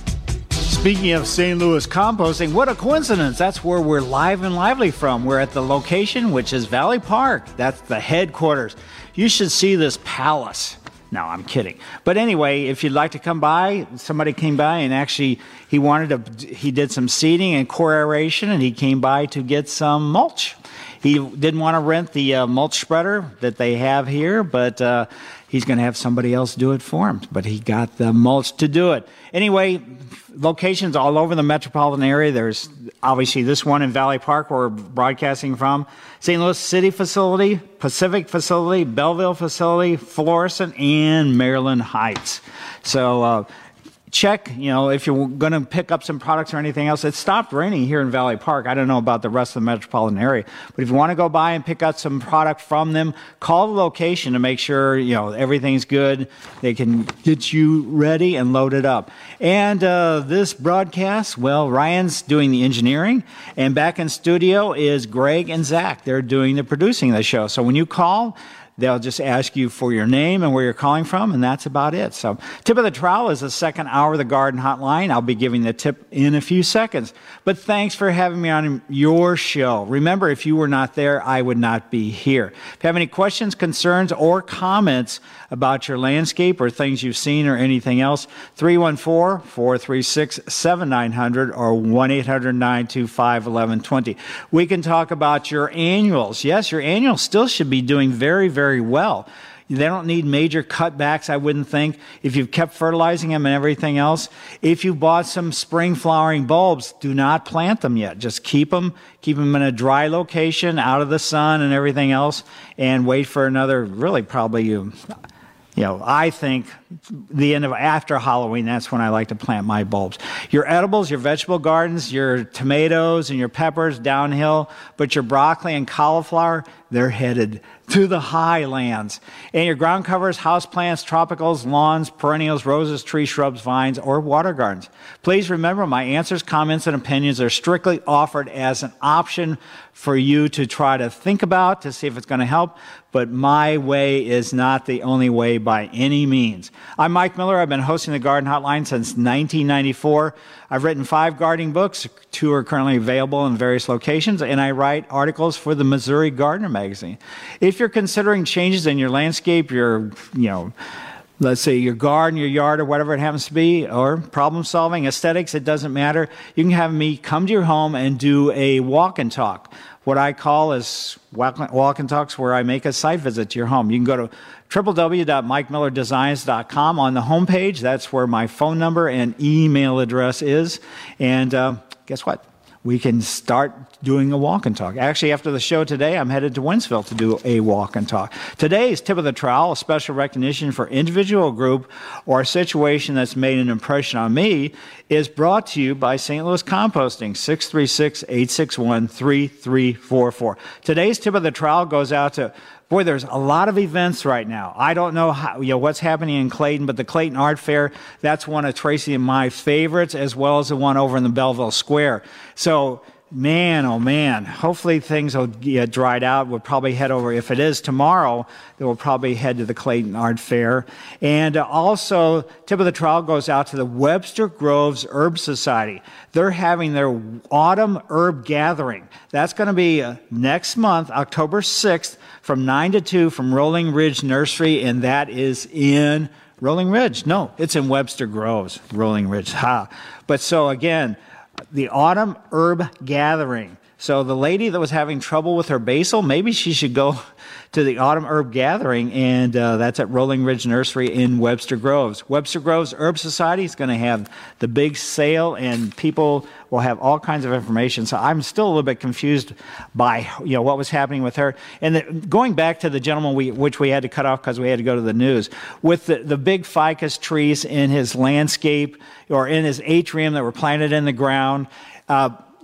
Speaking of Saint Louis Composting, what a coincidence. That's where we're live and lively from. We're at the location, which is Valley Park. That's the headquarters. You should see this palace. No, I'm kidding. But anyway, if you'd like to come by, somebody came by and actually he wanted to, he did some seeding and core aeration, and he came by to get some mulch. He didn't want to rent the uh, mulch spreader that they have here, but uh, he's going to have somebody else do it for him. But he got the mulch to do it. Anyway, locations all over the metropolitan area. There's obviously this one in Valley Park where we're broadcasting from. Saint Louis City facility, Pacific facility, Belleville facility, Florissant, and Maryland Heights. So uh, check, you know, if you're going to pick up some products or anything else. It stopped raining here in Valley Park. I don't know about the rest of the metropolitan area. But if you want to go by and pick up some product from them, call the location to make sure, you know, everything's good. They can get you ready and loaded up. And uh, this broadcast, well, Ryan's doing the engineering. And back in studio is Greg and Zach. They're doing the producing of the show. So when you call, they'll just ask you for your name and where you're calling from, and that's about it. So tip of the trowel is the second hour of the Garden Hotline. I'll be giving the tip in a few seconds. But thanks for having me on your show. Remember, if you were not there, I would not be here. If you have any questions, concerns, or comments about your landscape or things you've seen or anything else, three one four, four three six, seven nine zero zero or one eight hundred, nine two five, one one two zero. We can talk about your annuals. Yes, your annuals still should be doing very, very very well. They don't need major cutbacks, I wouldn't think, if you've kept fertilizing them and everything else. If you bought some spring flowering bulbs, do not plant them yet. Just keep them, keep them in a dry location, out of the sun and everything else, and wait for another, really probably, you, you know, I think the end of after Halloween, that's when I like to plant my bulbs. Your edibles, your vegetable gardens, your tomatoes and your peppers downhill, but your broccoli and cauliflower, they're headed to the highlands. And your ground covers, houseplants, tropicals, lawns, perennials, roses, trees, shrubs, vines, or water gardens. Please remember, my answers, comments, and opinions are strictly offered as an option for you to try to think about to see if it's going to help, but my way is not the only way by any means. I'm Mike Miller. I've been hosting the Garden Hotline since nineteen ninety-four. I've written five gardening books. Two are currently available in various locations, and I write articles for the Missouri Gardener magazine. If you're considering changes in your landscape, your, you know, let's say your garden, your yard, or whatever it happens to be, or problem solving, aesthetics, it doesn't matter. You can have me come to your home and do a walk and talk. What I call is walk, walk and talks, where I make a site visit to your home. You can go to w w w dot mike miller designs dot com. On the homepage, that's where my phone number and email address is. And uh, guess what? We can start doing a walk and talk. Actually, after the show today, I'm headed to Winsville to do a walk and talk. Today's tip of the trowel, a special recognition for individual, group, or a situation that's made an impression on me, is brought to you by Saint Louis Composting, six three six, eight six one, three three four four. Today's tip of the trowel goes out to, boy, there's a lot of events right now. I don't know how, you know, what's happening in Clayton, but the Clayton Art Fair, that's one of Tracy and my favorites, as well as the one over in the Belleville Square. So, man, oh man, hopefully things will get dried out. We'll probably head over, if it is tomorrow, then we'll probably head to the Clayton Art Fair. And uh, also, tip of the trowel goes out to the Webster Groves Herb Society. They're having their autumn herb gathering. That's going to be uh, next month, October sixth, from nine to two from Rolling Ridge Nursery, and that is in Rolling Ridge. No, it's in Webster Groves, Rolling Ridge. Ha. But so again, the autumn herb gathering. So the lady that was having trouble with her basil, maybe she should go to the autumn herb gathering, and uh, that's at Rolling Ridge Nursery in Webster Groves. Webster Groves Herb Society is going to have the big sale, and people will have all kinds of information. So I'm still a little bit confused by, you know, what was happening with her. And the, going back to the gentleman we, which we had to cut off because we had to go to the news, with the, the big ficus trees in his landscape or in his atrium that were planted in the ground. Uh,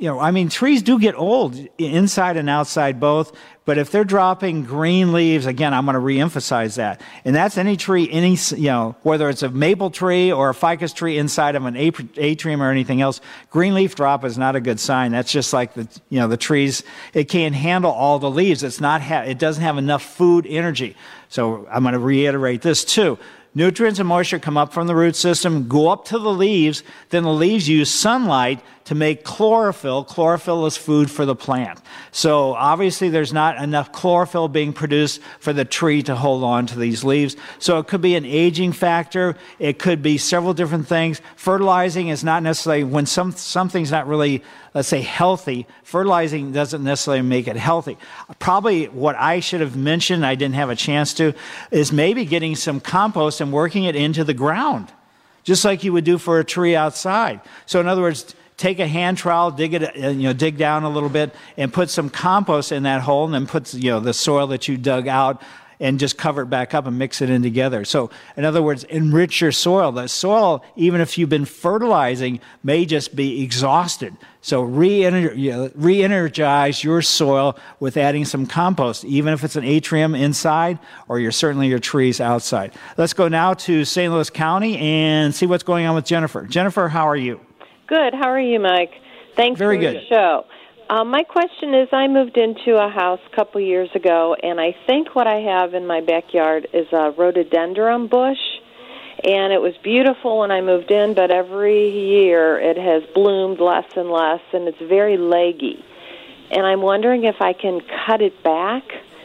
you know, I mean, trees do get old inside and outside both. But if they're dropping green leaves, again, I'm going to reemphasize that. And that's any tree, any, you know, whether it's a maple tree or a ficus tree inside of an atrium or anything else, green leaf drop is not a good sign. That's just like the, you know, the trees, it can't handle all the leaves. It's not, ha- it doesn't have enough food energy. So I'm going to reiterate this too. Nutrients and moisture come up from the root system, go up to the leaves, then the leaves use sunlight to make chlorophyll. Chlorophyll is food for the plant. So obviously there's not enough chlorophyll being produced for the tree to hold on to these leaves. So it could be an aging factor. It could be several different things. Fertilizing is not necessarily, when some something's not really, let's say, healthy, fertilizing doesn't necessarily make it healthy. Probably what I should have mentioned, I didn't have a chance to, is maybe getting some compost and working it into the ground, just like you would do for a tree outside. So in other words, take a hand trowel, dig it, you know, dig down a little bit, and put some compost in that hole, and then put, you know, the soil that you dug out, and just cover it back up and mix it in together. So, in other words, enrich your soil. The soil, even if you've been fertilizing, may just be exhausted. So re-ener- you know, re-energize your soil with adding some compost, even if it's an atrium inside or you're certainly your trees outside. Let's go now to Saint Louis County and see what's going on with Jennifer. Jennifer, how are you? Good. How are you, Mike? Thanks Very for good. the show. Um, my question is, I moved into a house a couple years ago, and I think what I have in my backyard is a rhododendron bush, and it was beautiful when I moved in, but every year it has bloomed less and less, and it's very leggy. And I'm wondering if I can cut it back.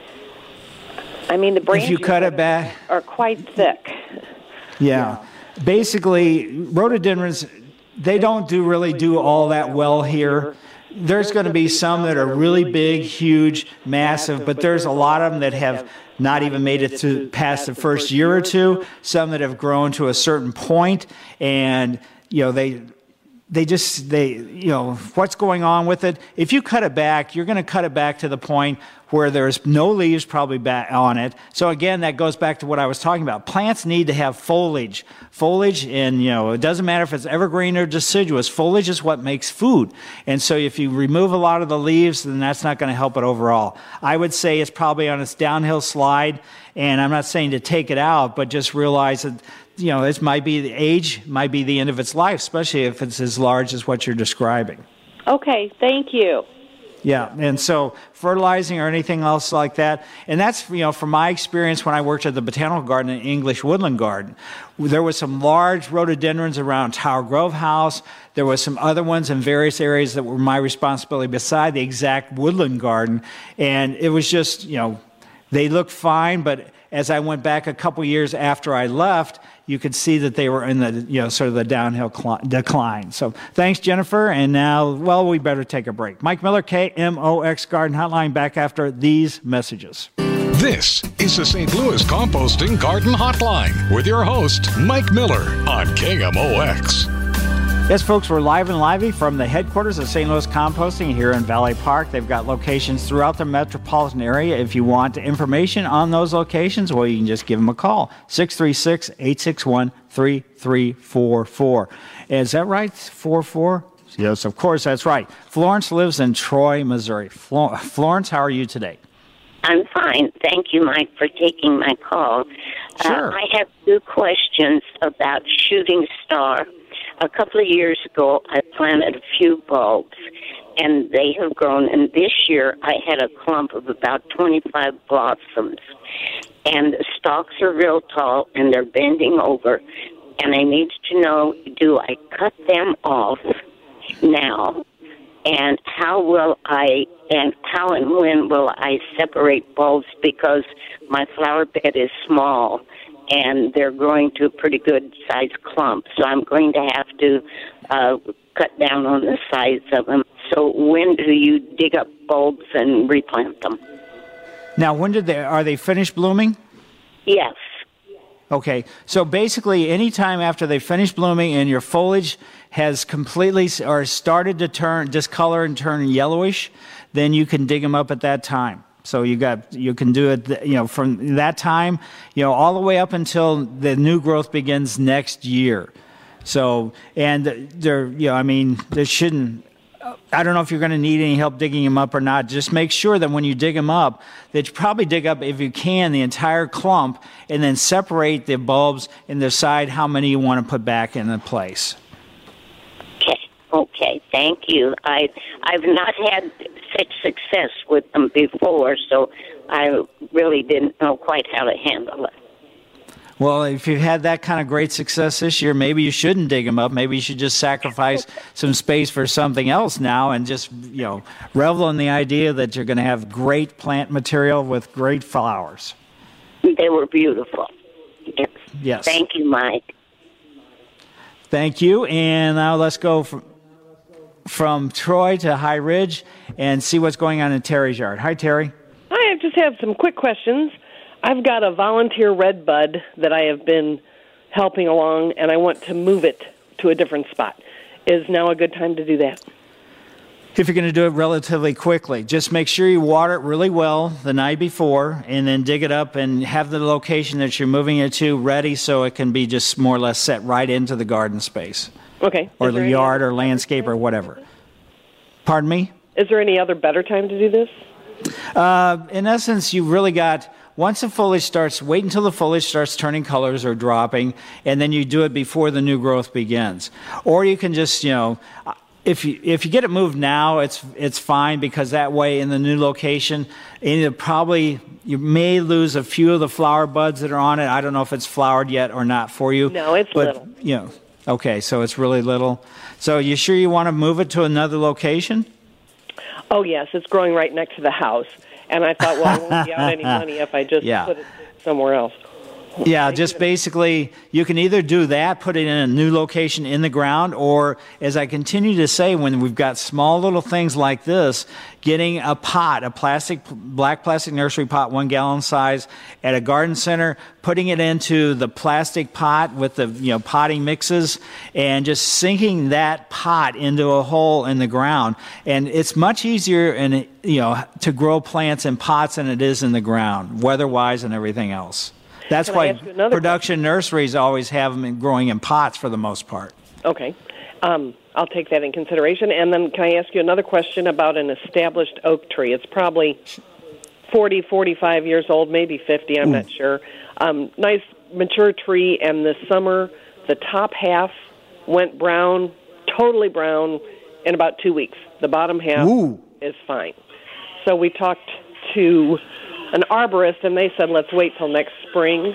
I mean, the branches if you cut it back, are quite thick. Yeah. yeah. Basically, rhododendrons, they don't do really do all that well here. There's going to be some that are really big, huge, massive, but there's a lot of them that have not even made it to past the first year or two. Some that have grown to a certain point, and you know they they just they you know what's going on with it. If you cut it back, you're going to cut it back to the point where there's no leaves probably back on it. So again, that goes back to what I was talking about. Plants need to have foliage. Foliage, and you know, it doesn't matter if it's evergreen or deciduous. Foliage is what makes food. And so if you remove a lot of the leaves, then that's not going to help it overall. I would say it's probably on its downhill slide, and I'm not saying to take it out, but just realize that, you know, it might be the age, might be the end of its life, especially if it's as large as what you're describing. Okay, thank you. Yeah, and so fertilizing or anything else like that, and that's, you know, from my experience when I worked at the Botanical Garden and English Woodland Garden, there was some large rhododendrons around Tower Grove House. There was some other ones in various areas that were my responsibility beside the exact woodland garden, and it was just, you know, they looked fine, but as I went back a couple years after I left, you could see that they were in the, you know, sort of the downhill cl- decline. So thanks, Jennifer. And now, well, we better take a break. Mike Miller, K M O X Garden Hotline, back after these messages. This is the Saint Louis Composting Garden Hotline with your host, Mike Miller on K M O X. Yes, folks, we're live and lively from the headquarters of Saint Louis Composting here in Valley Park. They've got locations throughout the metropolitan area. If you want information on those locations, well, you can just give them a call, six three six, eight six one, three three four four. Is that right, four four? Yes, of course, that's right. Florence lives in Troy, Missouri. Flo- Florence, how are you today? I'm fine. Thank you, Mike, for taking my call. Sure. Uh, I have two questions about shooting star. A couple of years ago, I planted a few bulbs, and they have grown. And this year, I had a clump of about twenty-five blossoms. And the stalks are real tall, and they're bending over. And I need to know, do I cut them off now? And how will I, and how and when will I separate bulbs? Because my flower bed is small, and they're growing to a pretty good-sized clump. So I'm going to have to uh, cut down on the size of them. So when do you dig up bulbs and replant them? Now, when did they, are they finished blooming? Yes. Okay, so basically any time after they finish blooming and your foliage has completely or started to turn, discolor and turn yellowish, then you can dig them up at that time. So you got you can do it, you know, from that time, you know, all the way up until the new growth begins next year. So, and there, you know, I mean, there shouldn't. I don't know if you're going to need any help digging them up or not. Just make sure that when you dig them up, that you probably dig up, if you can, the entire clump, and then separate the bulbs and decide how many you want to put back into place. Okay, okay, thank you. I, I've not had such success with them before, so I really didn't know quite how to handle it. Well, if you've had that kind of great success this year, maybe you shouldn't dig them up. Maybe you should just sacrifice some space for something else now and just, you know, revel in the idea that you're going to have great plant material with great flowers. They were beautiful. Yes. Yes. Thank you, Mike. Thank you. And now let's go from, from Troy to High Ridge and see what's going on in Terry's yard. Hi, Terry. Hi, I just have some quick questions. I've got a volunteer red bud that I have been helping along, and I want to move it to a different spot. Is now a good time to do that? If you're going to do it relatively quickly, just make sure you water it really well the night before, and then dig it up and have the location that you're moving it to ready so it can be just more or less set right into the garden space. Okay. Or the yard or landscape or whatever. Pardon me? Is there any other better time to do this? Uh, in essence, you really got... Once the foliage starts, wait until the foliage starts turning colors or dropping, and then you do it before the new growth begins. Or you can just, you know, if you if you get it moved now, it's it's fine, because that way in the new location, you probably you may lose a few of the flower buds that are on it. I don't know if it's flowered yet or not for you. No, it's but, little. You know, okay, so it's really little. So you sure you want to move it to another location? Oh yes, it's growing right next to the house. And I thought, well, I won't be out any money if I just yeah. put it somewhere else. Yeah, just basically, you can either do that, put it in a new location in the ground, or, as I continue to say, when we've got small little things like this, getting a pot, a plastic, black plastic nursery pot, one gallon size, at a garden center, putting it into the plastic pot with the, you know, potting mixes, and just sinking that pot into a hole in the ground. And it's much easier, and you know, to grow plants in pots than it is in the ground, weather-wise and everything else. That's Can why production question? nurseries always have them in growing in pots for the most part. Okay. Um, I'll take that in consideration. And then can I ask you another question about an established oak tree? It's probably forty, forty-five years old, maybe fifty, I'm Ooh. not sure. Um, nice mature tree, and this summer the top half went brown, totally brown, in about two weeks. The bottom half Ooh. is fine. So we talked to an arborist, and they said, let's wait till next spring.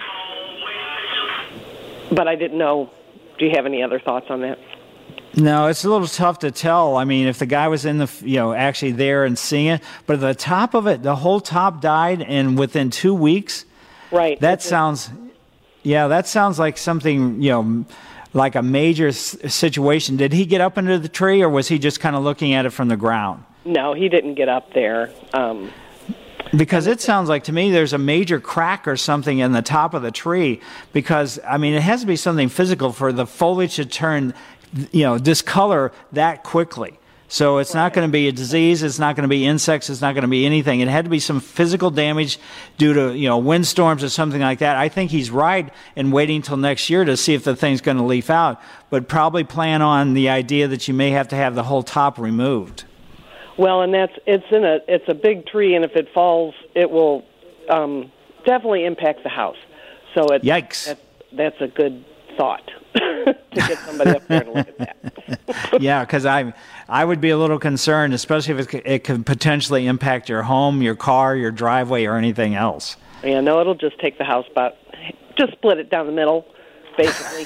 But I didn't know. Do you have any other thoughts on that? No, it's a little tough to tell. I mean, if the guy was in the, you know, actually there and seeing it, but the top of it, the whole top died, and within two weeks, right? That sounds, yeah, that sounds like something, you know, like a major s- situation. Did he get up into the tree, or was he just kind of looking at it from the ground? No, he didn't get up there. Um, Because it sounds like to me there's a major crack or something in the top of the tree, because, I mean, it has to be something physical for the foliage to turn, you know, discolor that quickly. So it's not going to be a disease, it's not going to be insects, it's not going to be anything. It had to be some physical damage due to, you know, windstorms or something like that. I think he's right in waiting till next year to see if the thing's going to leaf out, but probably plan on the idea that you may have to have the whole top removed. Well, and that's it's in a it's a big tree, and if it falls, it will um, definitely impact the house. So it's, yikes! That's, that's a good thought to get somebody up there to look at that. Yeah, because I I would be a little concerned, especially if it, it could potentially impact your home, your car, your driveway, or anything else. Yeah, no, it'll just take the house about just split it down the middle, basically.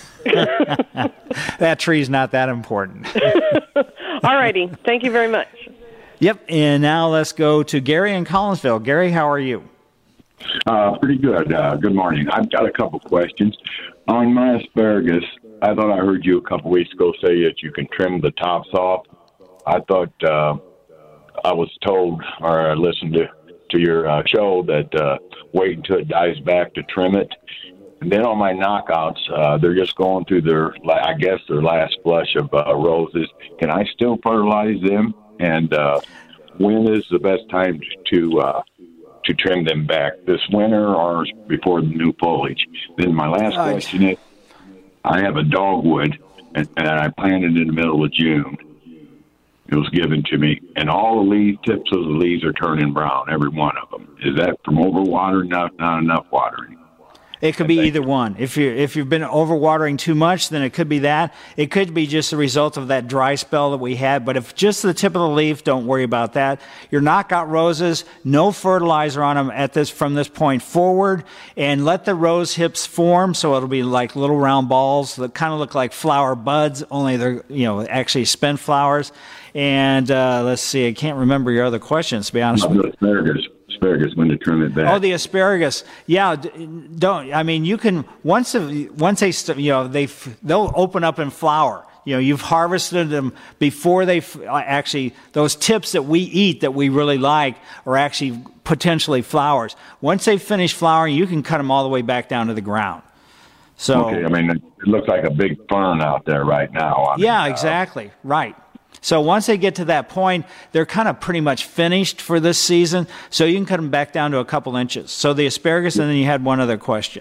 That tree's not that important. All righty, thank you very much. Yep, and now let's go to Gary in Collinsville. Gary, how are you? Uh, pretty good. Uh, good morning. I've got a couple questions. On my asparagus, I thought I heard you a couple weeks ago say that you can trim the tops off. I thought uh, I was told, or I listened to, to your uh, show, that uh, wait until it dies back to trim it. And then on my knockouts, uh, they're just going through their, I guess, their last flush of uh, roses. Can I still fertilize them? And uh, when is the best time to uh, to trim them back? This winter or before the new foliage? Then my last uh, question is, I have a dogwood, and, and I planted in the middle of June. It was given to me, and all the leaf tips of the leaves are turning brown, every one of them. Is that from overwatering, not, not enough watering? It could be either one. If you if you've been overwatering too much, then it could be that. It could be just a result of that dry spell that we had. But if just the tip of the leaf, don't worry about that. Your knockout roses, no fertilizer on them at this from this point forward, and let the rose hips form. So it'll be like little round balls that kind of look like flower buds, only they're you know actually spent flowers. And uh, let's see, I can't remember your other questions, to be honest with you. Asparagus. Asparagus, when to trim it back. Oh, the asparagus. Yeah, don't. I mean, you can once once they you know they they'll open up in flower. You know, you've harvested them before they actually those tips that we eat that we really like are actually potentially flowers. Once they finish flowering, you can cut them all the way back down to the ground. So okay, I mean, it looks like a big fern out there right now. I mean, yeah, exactly. Uh, right. So once they get to that point, they're kind of pretty much finished for this season, so you can cut them back down to a couple inches. So the asparagus, and then you had one other question.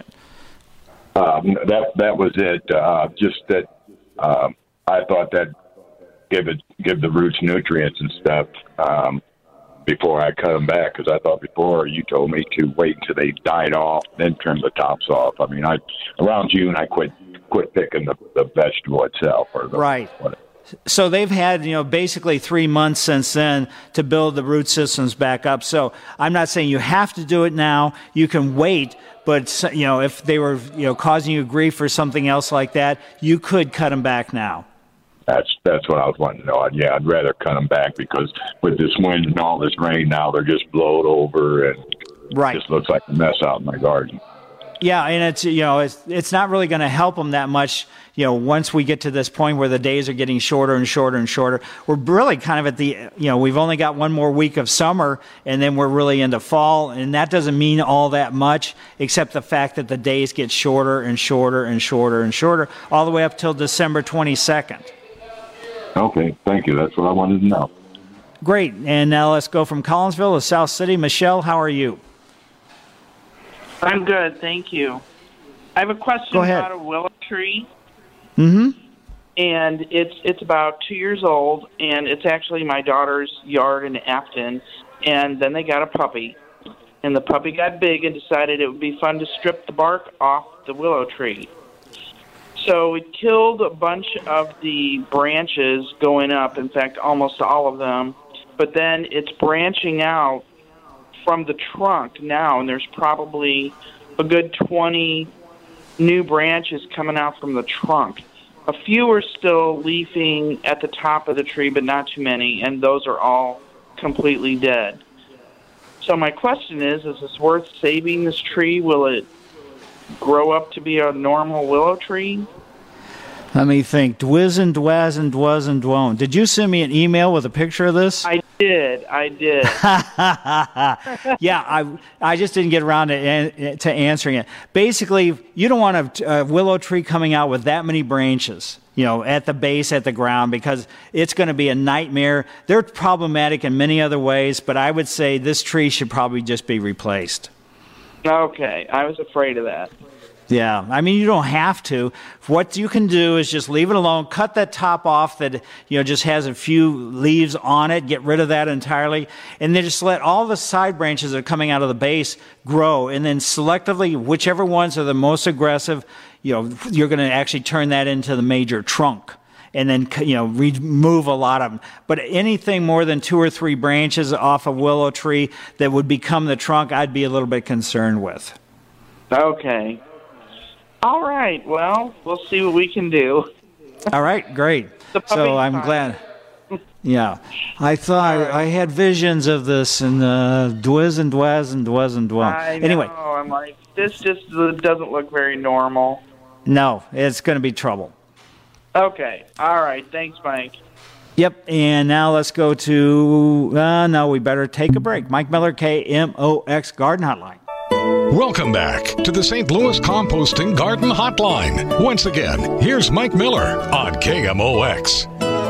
Um, that that was it. Uh, just that uh, I thought that give it give the roots nutrients and stuff um, before I cut them back, because I thought before you told me to wait until they died off, then trim the tops off. I mean, I around June I quit quit picking the, the vegetable itself or the right. Whatever. So they've had, you know, basically three months since then to build the root systems back up. So I'm not saying you have to do it now. You can wait, but, you know, if they were, you know, causing you grief or something else like that, you could cut them back now. That's that's what I was wanting to know. Yeah, I'd rather cut them back because with this wind and all this rain now, they're just blowed over and right. It just looks like a mess out in my garden. Yeah, and it's you know it's it's not really going to help them that much. You know, once we get to this point where the days are getting shorter and shorter and shorter, we're really kind of at the you know we've only got one more week of summer, and then we're really into fall, and that doesn't mean all that much, except the fact that the days get shorter and shorter and shorter and shorter, all the way up till December twenty-second. Okay, thank you. That's what I wanted to know. Great, and now let's go from Collinsville to South City. Michelle, how are you? I'm good, thank you. I have a question about a willow tree. Mm-hmm. And it's it's about two years old, and it's actually my daughter's yard in Afton. And then they got a puppy, and the puppy got big and decided it would be fun to strip the bark off the willow tree. So it killed a bunch of the branches going up, in fact, almost all of them. But then it's branching out from the trunk now, and there's probably a good twenty new branches coming out from the trunk. A few are still leafing at the top of the tree, but not too many, and those are all completely dead. So my question is, is this worth saving this tree? Will it grow up to be a normal willow tree? Let me think. Dwiz and dwaz and dwaz and dwone. Did you send me an email with a picture of this? I did. I did. Yeah, I I just didn't get around to, to answering it. Basically, you don't want a, a willow tree coming out with that many branches, you know, at the base, at the ground, because it's going to be a nightmare. They're problematic in many other ways, but I would say this tree should probably just be replaced. Okay, I was afraid of that. Yeah, I mean, you don't have to. What you can do is just leave it alone, cut that top off that, you know, just has a few leaves on it, get rid of that entirely, and then just let all the side branches that are coming out of the base grow, and then selectively, whichever ones are the most aggressive, you know, you're going to actually turn that into the major trunk, and then, you know, remove a lot of them. But anything more than two or three branches off a willow tree that would become the trunk, I'd be a little bit concerned with. Okay. All right. Well, we'll see what we can do. All right. Great. So I'm glad. Yeah. I thought right. I had visions of this and uh, dwiz and dwaz and dwaz and dwaz. I anyway. know. I'm like, this just doesn't look very normal. No, it's going to be trouble. Okay. All right. Thanks, Mike. Yep. And now let's go to, uh, no, we better take a break. Mike Miller, K M O X Garden Hotline. Welcome back to the Saint Louis Composting Garden Hotline. Once again, here's Mike Miller on K M O X.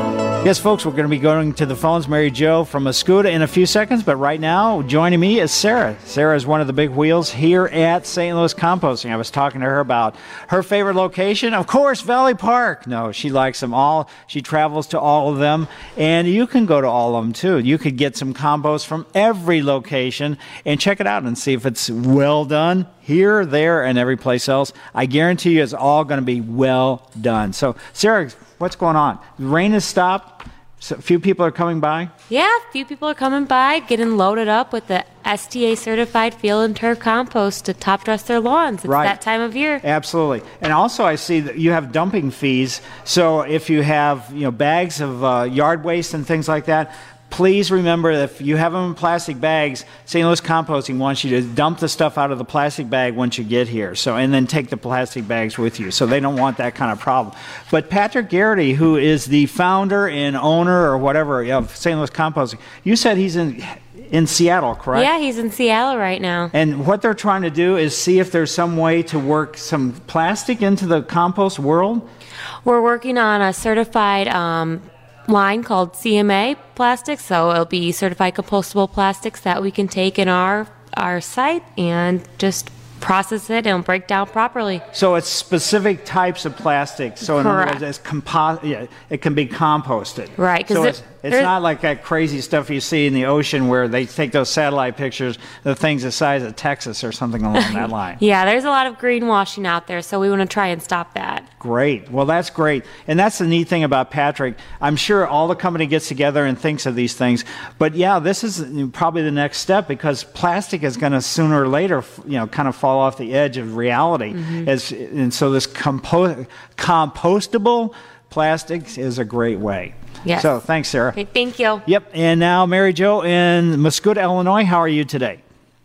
Yes, folks, we're going to be going to the phones. Mary Jo from Mascoutah in a few seconds, but right now, joining me is Sarah. Sarah is one of the big wheels here at Saint Louis Composting. I was talking to her about her favorite location, of course, Valley Park. No, she likes them all. She travels to all of them, and you can go to all of them, too. You could get some compost from every location and check it out and see if it's well done here, there, and every place else. I guarantee you it's all going to be well done. So, Sarah, what's going on? The rain has stopped. So a few people are coming by? Yeah, a few people are coming by, getting loaded up with the S T A-certified field and turf compost to top dress their lawns. It's right. that time of year. Absolutely. And also I see that you have dumping fees. So if you have you know bags of uh, yard waste and things like that, please remember that if you have them in plastic bags, Saint Louis Composting wants you to dump the stuff out of the plastic bag once you get here. So, and then take the plastic bags with you. So they don't want that kind of problem. But Patrick Garrity, who is the founder and owner or whatever of Saint Louis Composting, you said he's in in Seattle, correct? Yeah, he's in Seattle right now. And what they're trying to do is see if there's some way to work some plastic into the compost world? We're working on a certified um, line called C M A plastics, so it'll be certified compostable plastics that we can take in our our site and just process it and break down properly. So it's specific types of plastic. So in other words, it's compo- yeah, it can be composted. Right. So it's, it's not like that crazy stuff you see in the ocean where they take those satellite pictures of things the size of Texas or something along that line. Yeah, there's a lot of greenwashing out there, so we want to try and stop that. Great. Well, that's great. And that's the neat thing about Patrick. I'm sure all the company gets together and thinks of these things. But yeah, this is probably the next step because plastic is going to sooner or later, you know, kind of fall off the edge of reality. Mm-hmm. As, and so this compo- compostable plastics is a great way. Yes. So thanks, Sarah. Okay, thank you. Yep. And now Mary Jo in Mascoutah, Illinois. How are you today?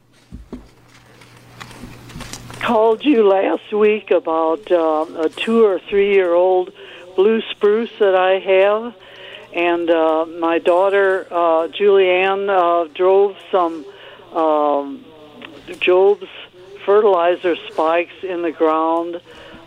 Called you last week about uh, a two or three year old blue spruce that I have, and uh, my daughter uh, Julianne uh, drove some um, Job's fertilizer spikes in the ground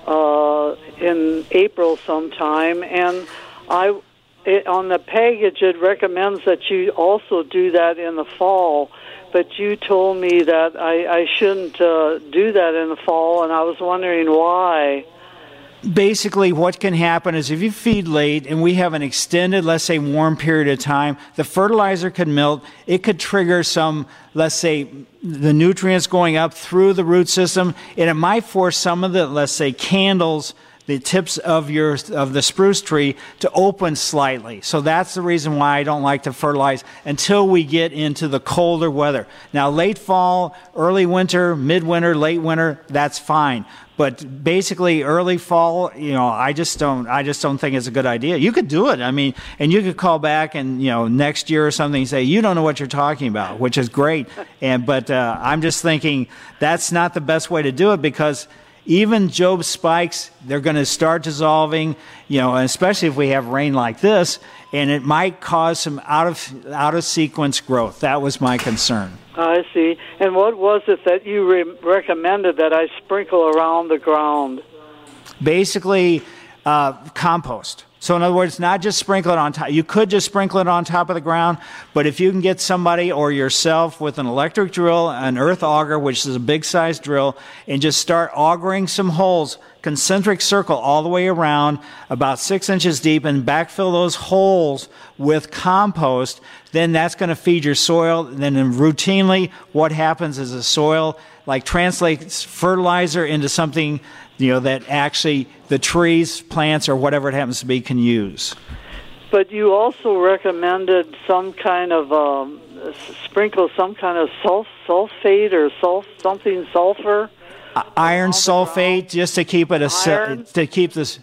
uh, in April sometime, and I it, on the package it recommends that you also do that in the fall. But you told me that I, I shouldn't uh, do that in the fall, and I was wondering why. Basically, what can happen is if you feed late and we have an extended, let's say, warm period of time, the fertilizer could melt. It could trigger some, let's say, the nutrients going up through the root system, and it might force some of the, let's say, candles, the tips of your of the spruce tree to open slightly. So that's the reason why I don't like to fertilize until we get into the colder weather. Now, late fall, early winter, midwinter, late winter, that's fine. But basically, early fall, you know, I just don't, I just don't think it's a good idea. You could do it, I mean, and you could call back and you know next year or something and say you don't know what you're talking about, which is great. And but uh, I'm just thinking that's not the best way to do it because even Job's spikes, they're going to start dissolving, you know, and especially if we have rain like this, and it might cause some out of out of sequence growth. That was my concern. I see. And what was it that you re- recommended that I sprinkle around the ground? Basically, uh, compost. So in other words, not just sprinkle it on top. You could just sprinkle it on top of the ground, but if you can get somebody or yourself with an electric drill, an earth auger, which is a big-sized drill, and just start augering some holes, concentric circle all the way around, about six inches deep, and backfill those holes with compost, then that's going to feed your soil. Then routinely, what happens is the soil like translates fertilizer into something you know, that actually the trees, plants, or whatever it happens to be can use. But you also recommended some kind of, um, sprinkle some kind of sulf- sulfate or sulf- something, sulfur? Uh, iron sulfate, just to keep it a, iron? to keep this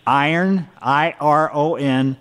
iron, I R O N,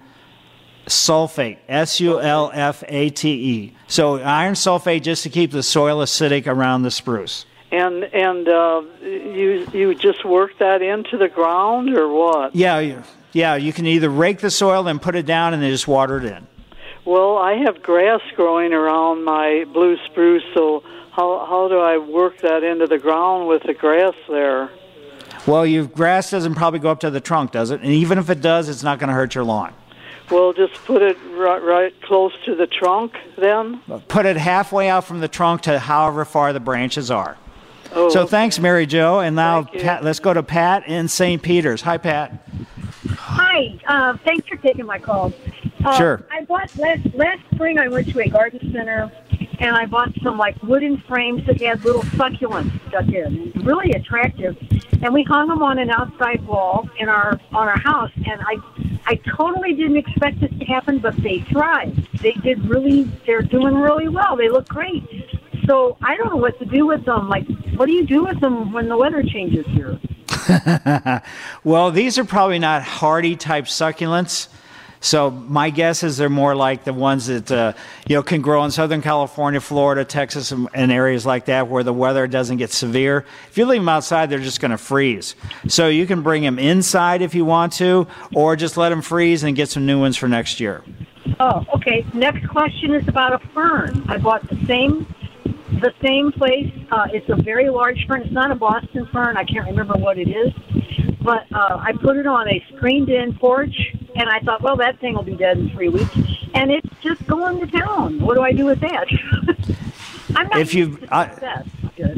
sulfate, S U L F A T E. So iron sulfate just to keep the soil acidic around the spruce. And and uh, you you just work that into the ground or what? Yeah, yeah. You can either rake the soil and put it down, and then just water it in. Well, I have grass growing around my blue spruce, so how how do I work that into the ground with the grass there? Well, your grass doesn't probably go up to the trunk, does it? And even if it does, it's not going to hurt your lawn. we'll just put it right, right close to the trunk then? Put it halfway out from the trunk to however far the branches are. Oh, so okay. thanks, Mary Jo. And now Pat, let's go to Pat in Saint Peters. Hi, Pat. Hi. Uh, thanks for taking my call. Uh, Sure. I bought last last spring. I went to a garden center, and I bought some like wooden frames that had little succulents stuck in, really attractive. And we hung them on an outside wall in our on our house. And I I totally didn't expect this to happen, but they thrived. They did really. They're doing really well. They look great. So I don't know what to do with them. Like, what do you do with them when the weather changes here? Well, these are probably not hardy type succulents. So my guess is they're more like the ones that uh, you know can grow in Southern California, Florida, Texas, and, and areas like that where the weather doesn't get severe. If you leave them outside, they're just going to freeze. So you can bring them inside if you want to, or just let them freeze and get some new ones for next year. Oh, okay. Next question is about a fern. I bought the same the same place. Uh, it's a very large fern. It's not a Boston fern. I can't remember what it is. But uh, I put it on a screened-in porch, and I thought, well, that thing will be dead in three weeks. And it's just going to town. What do I do with that? I'm not if you, I, success.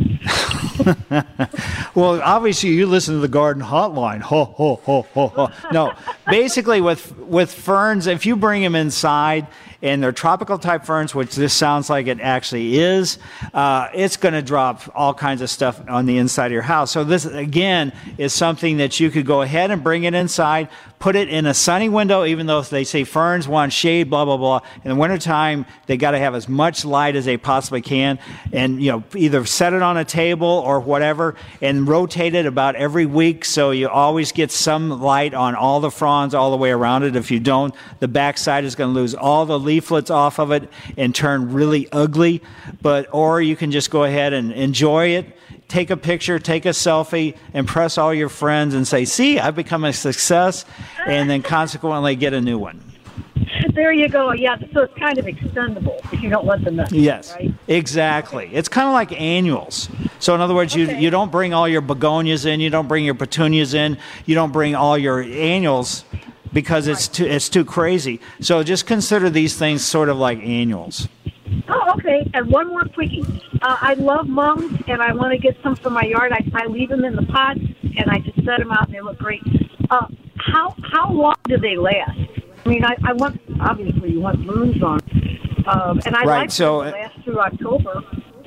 well, obviously you listen to the Garden Hotline. Ho ho ho ho ho. No, basically with with ferns, if you bring them inside and they're tropical type ferns, which this sounds like it actually is, uh, it's going to drop all kinds of stuff on the inside of your house. So this again is something that you could go ahead and bring it inside, put it in a sunny window, even though they say ferns want shade, blah blah blah. In the wintertime, they got to have as much light as they possibly can, and you know either set it on a table or whatever, and rotate it about every week so you always get some light on all the fronds all the way around it. If you don't, the backside is going to lose all the leaflets off of it and turn really ugly. But or you can just go ahead and enjoy it. Take a picture, take a selfie, impress all your friends and say, see, I've become a success, and then consequently get a new one. There you go. Yeah, so it's kind of extendable if you don't let them mess. Yes, right? Exactly. It's kind of like annuals. So in other words, you you don't bring all your begonias in, you don't bring your petunias in, you don't bring all your annuals because it's too it's too crazy. So just consider these things sort of like annuals. Oh, okay. And one more quickie. Uh, I love mums, and I want to get some for my yard. I, I leave them in the pots, and I just set them out, and they look great. Uh, how how long do they last? I mean, I, I want, obviously, you want blooms on. Um, and I Right, like so, them to last through October.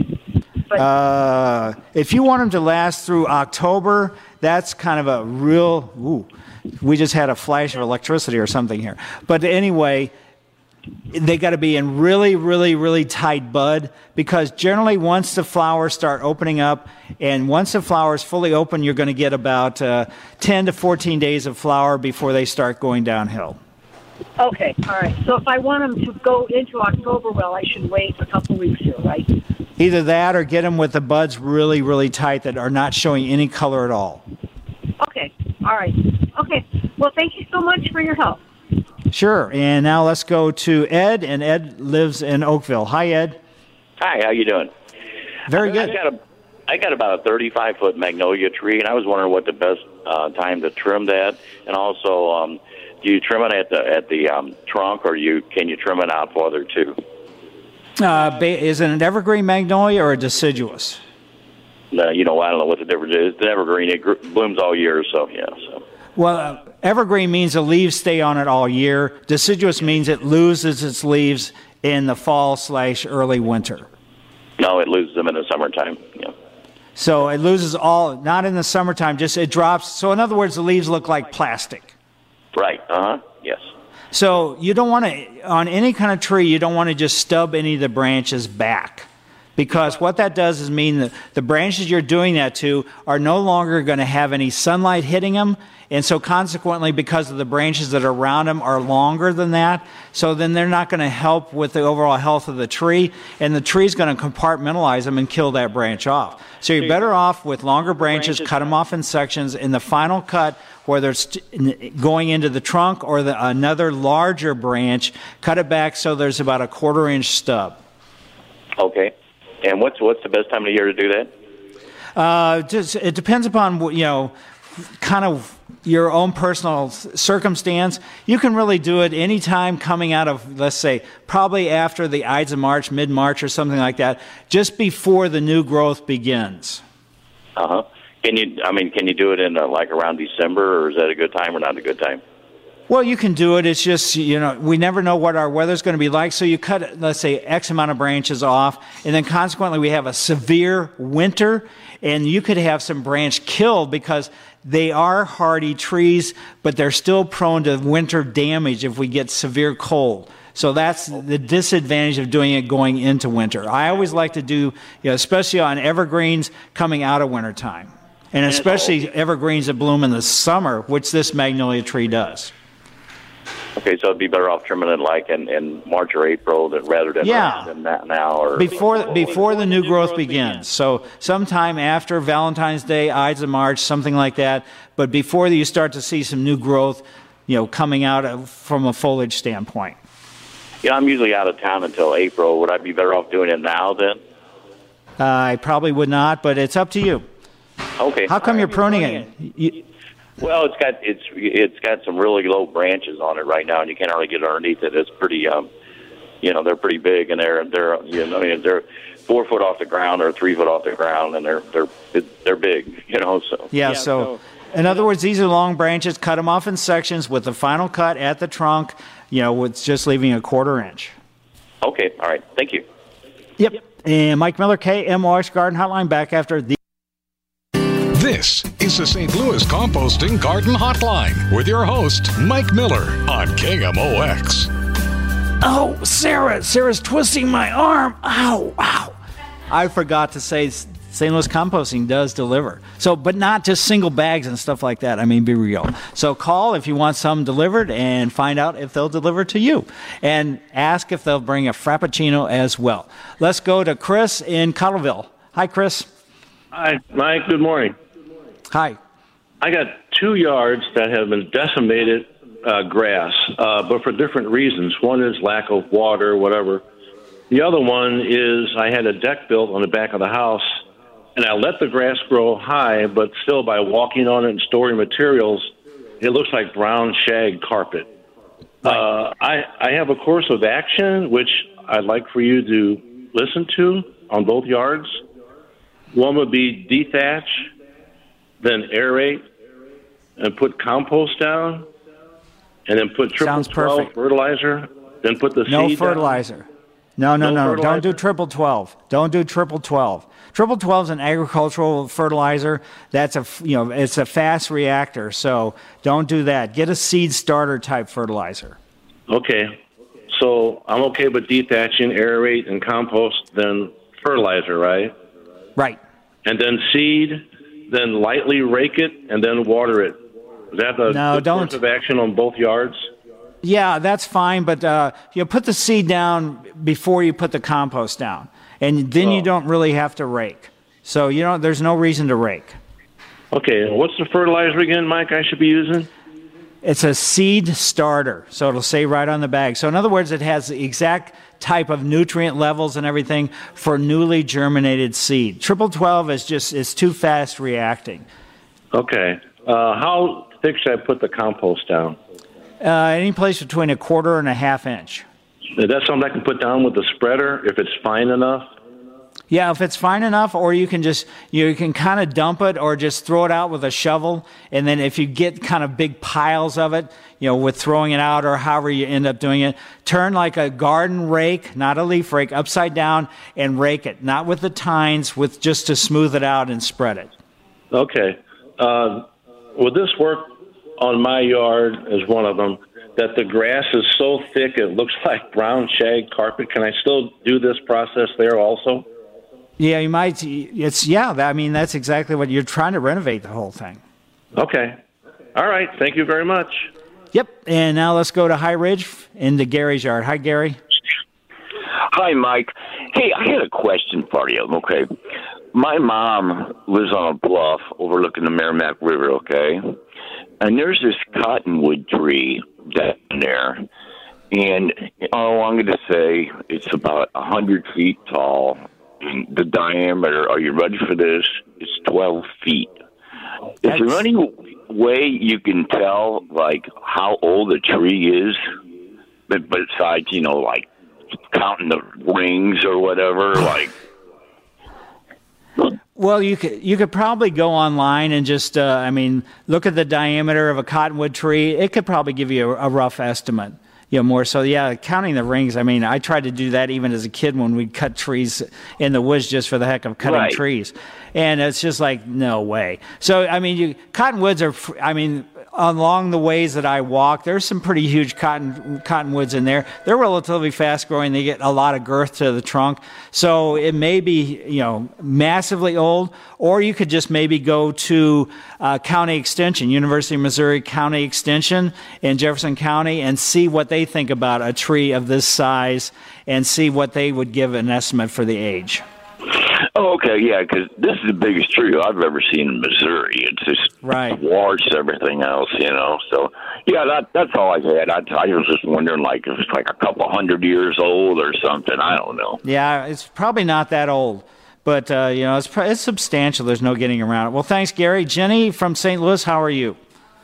Uh, if you want them to last through October, that's kind of a real, ooh, we just had a flash of electricity or something here. But anyway, they got to be in really, really, really tight bud, because generally once the flowers start opening up, and once the flowers fully open, you're going to get about uh, ten to fourteen days of flower before they start going downhill. Okay, all right. So if I want them to go into October, well, I should wait a couple weeks here, right? Either that or get them with the buds really, really tight that are not showing any color at all. Okay, all right. Okay, well, thank you so much for your help. Sure. And now let's go to Ed, and Ed lives in Oakville. Hi, Ed. Hi, how you doing? Very good. I got a, I got about a thirty-five foot magnolia tree, and I was wondering what the best uh, time to trim that, and also, um, do you trim it at the at the um, trunk, or you can you trim it out farther too? Uh, is it an evergreen magnolia or a deciduous? Uh, you know, I don't know what the difference is. It's an evergreen. It gr- blooms all year, so yeah. So. Well, uh, evergreen means the leaves stay on it all year. Deciduous means it loses its leaves in the fall slash early winter. No, it loses them in the summertime. Yeah. So it loses all, not in the summertime, just it drops. So in other words, the leaves look like plastic. Right. Uh huh. Yes. So you don't want to, on any kind of tree, you don't want to just stub any of the branches back. Because what that does is mean that the branches you're doing that to are no longer going to have any sunlight hitting them. And so consequently, because of the branches that are around them are longer than that, so then they're not going to help with the overall health of the tree. And the tree's going to compartmentalize them and kill that branch off. So you're better off with longer branches, cut them off in sections. In the final cut, whether it's going into the trunk or the, another larger branch, cut it back so there's about a quarter inch stub. Okay. And what's what's the best time of the year to do that? Uh, just, it depends upon, you know, kind of your own personal circumstance, you can really do it anytime coming out of, let's say, probably after the Ides of March, mid-March or something like that, just before the new growth begins. Uh-huh. Can you, I mean, can you do it in uh, like around December, or is that a good time or not a good time? Well, you can do it. It's just, you know, we never know what our weather's going to be like. So you cut, let's say, X amount of branches off, and then consequently we have a severe winter, and you could have some branch killed because they are hardy trees, but they're still prone to winter damage if we get severe cold. So that's the disadvantage of doing it going into winter. I always like to do, you know, especially on evergreens coming out of wintertime, and especially evergreens that bloom in the summer, which this magnolia tree does. Okay, so it'd be better off trimming it like in, in March or April that, rather than, Yeah. than that now. Or Before before the new growth begins. So sometime after Valentine's Day, Ides of March, something like that. But before you start to see some new growth, you know, coming out of, from a foliage standpoint. Yeah, I'm usually out of town until April. Would I be better off doing it now then? Uh, I probably would not, but it's up to you. Okay. How come you're pruning it? You, Well, it's got it's it's got some really low branches on it right now, and you can't hardly get underneath it. It's pretty, um, you know, they're pretty big, and they're they're you know, I mean, they're four foot off the ground or three foot off the ground, and they're they're they're big, you know. So yeah, yeah, so in other words, these are long branches. Cut them off in sections with the final cut at the trunk, you know, with just leaving a quarter inch. Okay, all right, thank you. Yep. And Mike Miller, K M O X Garden Hotline, back after the. This is the Saint Louis Composting Garden Hotline with your host, Mike Miller, on K M O X. Oh, Sarah, Sarah's twisting my arm. Ow, ow. I forgot to say Saint Louis Composting does deliver. So, but not just single bags and stuff like that. I mean, be real. So call if you want some delivered and find out if they'll deliver to you. And ask if they'll bring a Frappuccino as well. Let's go to Chris in Cottleville. Hi, Chris. Hi, Mike. Good morning. Hi. I got two yards that have been decimated uh, grass, uh, but for different reasons. One is lack of water, whatever. The other one is I had a deck built on the back of the house, and I let the grass grow high, but still by walking on it and storing materials, it looks like brown shag carpet. Uh, I, I have a course of action, which I'd like for you to listen to on both yards. One would be dethatch, then aerate, and put compost down, and then put triple twelve fertilizer, then put the no seed fertilizer. down. No, no, No no. fertilizer? Don't do triple twelve. Don't do triple twelve. Triple twelve is an agricultural fertilizer. That's a you know it's a fast reactor, so don't do that. Get a seed starter type fertilizer. Okay, so I'm okay with dethatching, aerate, and compost, then fertilizer, right? Right. And then seed, then lightly rake it, and then water it. Is that the, No, the don't. course of action on both yards? Yeah, that's fine, but uh, you know, put the seed down before you put the compost down, and then you don't really have to rake. So you don't. There's no reason to rake. Okay, and what's the fertilizer again, Mike, I should be using? It's a seed starter, so it'll say right on the bag. So in other words, it has the exact type of nutrient levels and everything for newly germinated seed. Triple twelve is just is too fast reacting. Okay. Uh, how thick should I put the compost down? Uh, any place between a quarter and a half inch. Is that something I can put down with the spreader if it's fine enough? Yeah, if it's fine enough, or you can just you can kind of dump it, or just throw it out with a shovel. And then if you get kind of big piles of it, you know, with throwing it out or however you end up doing it, turn like a garden rake, not a leaf rake, upside down and rake it, not with the tines, with just to smooth it out and spread it. Okay. Uh, would this work on my yard as one of them, that the grass is so thick it looks like brown shag carpet? Can I still do this process there also? Yeah, you might. It's yeah. I mean, that's exactly what you're trying to renovate the whole thing. Okay. All right. Thank you very much. Yep. And now let's go to High Ridge into Gary's yard. Hi, Gary. Hi, Mike. Hey, I had a question for you, okay? My mom lives on a bluff overlooking the Merrimack River, okay? And there's this cottonwood tree down there. And all I'm going to say, it's about one hundred feet tall. And the diameter, are you ready for this? It's twelve feet. Is there any way you can tell, like, how old a tree is? But besides, you know, like counting the rings or whatever, like. Well, you could you could probably go online and just, uh, I mean, look at the diameter of a cottonwood tree. It could probably give you a, a rough estimate. You know, more so, yeah, counting the rings. I mean, I tried to do that even as a kid when we'd cut trees in the woods just for the heck of cutting Right. trees. And it's just like, no way. So, I mean, you cottonwoods are, I mean, along the ways that I walk, there's some pretty huge cotton cottonwoods in there. They're relatively fast growing. They get a lot of girth to the trunk. So it may be, you know, massively old, or you could just maybe go to uh, County Extension, University of Missouri County Extension in Jefferson County, and see what they think about a tree of this size and see what they would give an estimate for the age. Oh, okay, yeah, because this is the biggest tree I've ever seen in Missouri. It's just right. dwarfs everything else, you know. So, yeah, that that's all I had. I, I was just wondering, like, if it's like a couple hundred years old or something. I don't know. Yeah, it's probably not that old, but, uh, you know, it's, it's substantial. There's no getting around it. Well, thanks, Gary. Jenny from Saint Louis, how are you?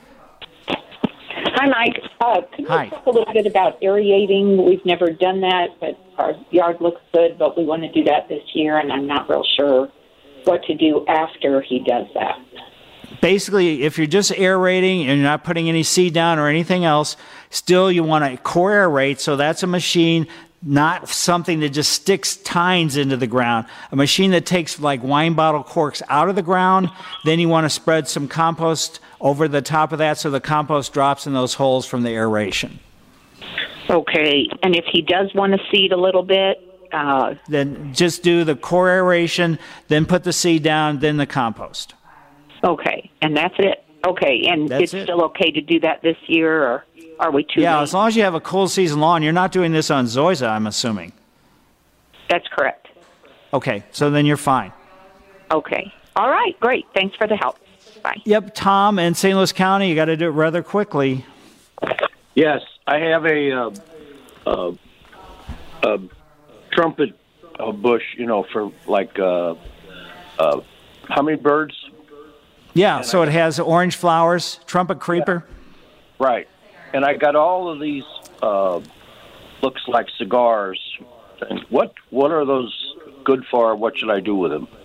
Hi, Mike. Uh, could you Hi. talk a little bit about aerating? We've never done that, but our yard looks good, but we want to do that this year, and I'm not real sure what to do after he does that. Basically, if you're just aerating and you're not putting any seed down or anything else, still you want to core aerate. So that's a machine, not something that just sticks tines into the ground. A machine that takes like wine bottle corks out of the ground. Then you want to spread some compost over the top of that so the compost drops in those holes from the aeration. Okay, and if he does want to seed a little bit? Uh, then just do the core aeration, then put the seed down, then the compost. Okay, and that's it? Okay, and That's it's it. still okay to do that this year, or are we too Yeah, late? as long as you have a cool season lawn. You're not doing this on Zoysia, I'm assuming. That's correct. Okay, so then you're fine. Okay. All right, great. Thanks for the help. Bye. Yep, Tom in Saint Louis County, you got to do it rather quickly. Yes, I have a uh, uh, uh, trumpet uh, bush, you know, for like uh, uh, hummingbirds. Yeah, so it has orange flowers, trumpet creeper. Right. And I got all of these, uh, looks like cigars. And what what are those good for? What should I do with them?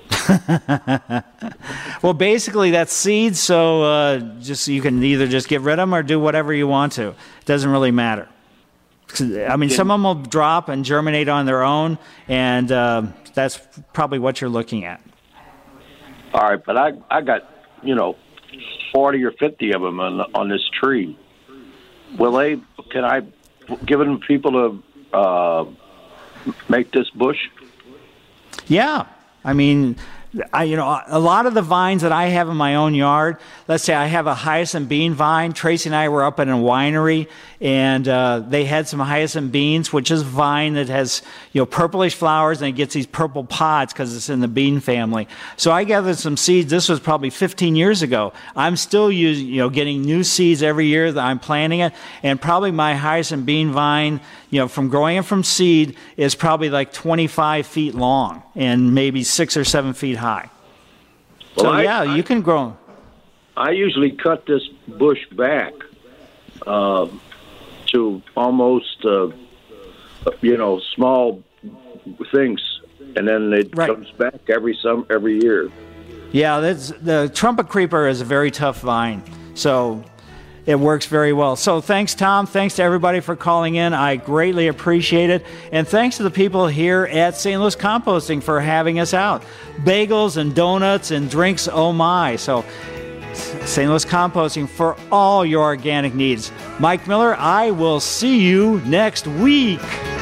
Well, basically that's seeds, so uh, just you can either just get rid of them or do whatever you want to. It doesn't really matter. I mean, some of them will drop and germinate on their own, and uh, that's probably what you're looking at. All right, but I I got, you know, forty or fifty of them on on this tree. Will they? Can I give them to people to uh, make this bush? Yeah, I mean, I you know a lot of the vines that I have in my own yard. Let's say I have a hyacinth bean vine. Tracy and I were up in a winery, and uh, they had some hyacinth beans, which is a vine that has you know purplish flowers, and it gets these purple pods because it's in the bean family. So I gathered some seeds. This was probably fifteen years ago. I'm still using you know getting new seeds every year that I'm planting it, and probably my hyacinth bean vine, you know, from growing it from seed is probably like twenty-five feet long and maybe six or seven feet high. Well, so I- yeah, I- you can grow. I usually cut this bush back uh, to almost, uh, you know, small things, and then it Right. comes back every some every year. Yeah, that's, the trumpet creeper is a very tough vine, so it works very well. So thanks, Tom. Thanks to everybody for calling in. I greatly appreciate it. And thanks to the people here at Saint Louis Composting for having us out. Bagels and donuts and drinks, oh my. So Saint Louis Composting for all your organic needs. Mike Miller, I will see you next week.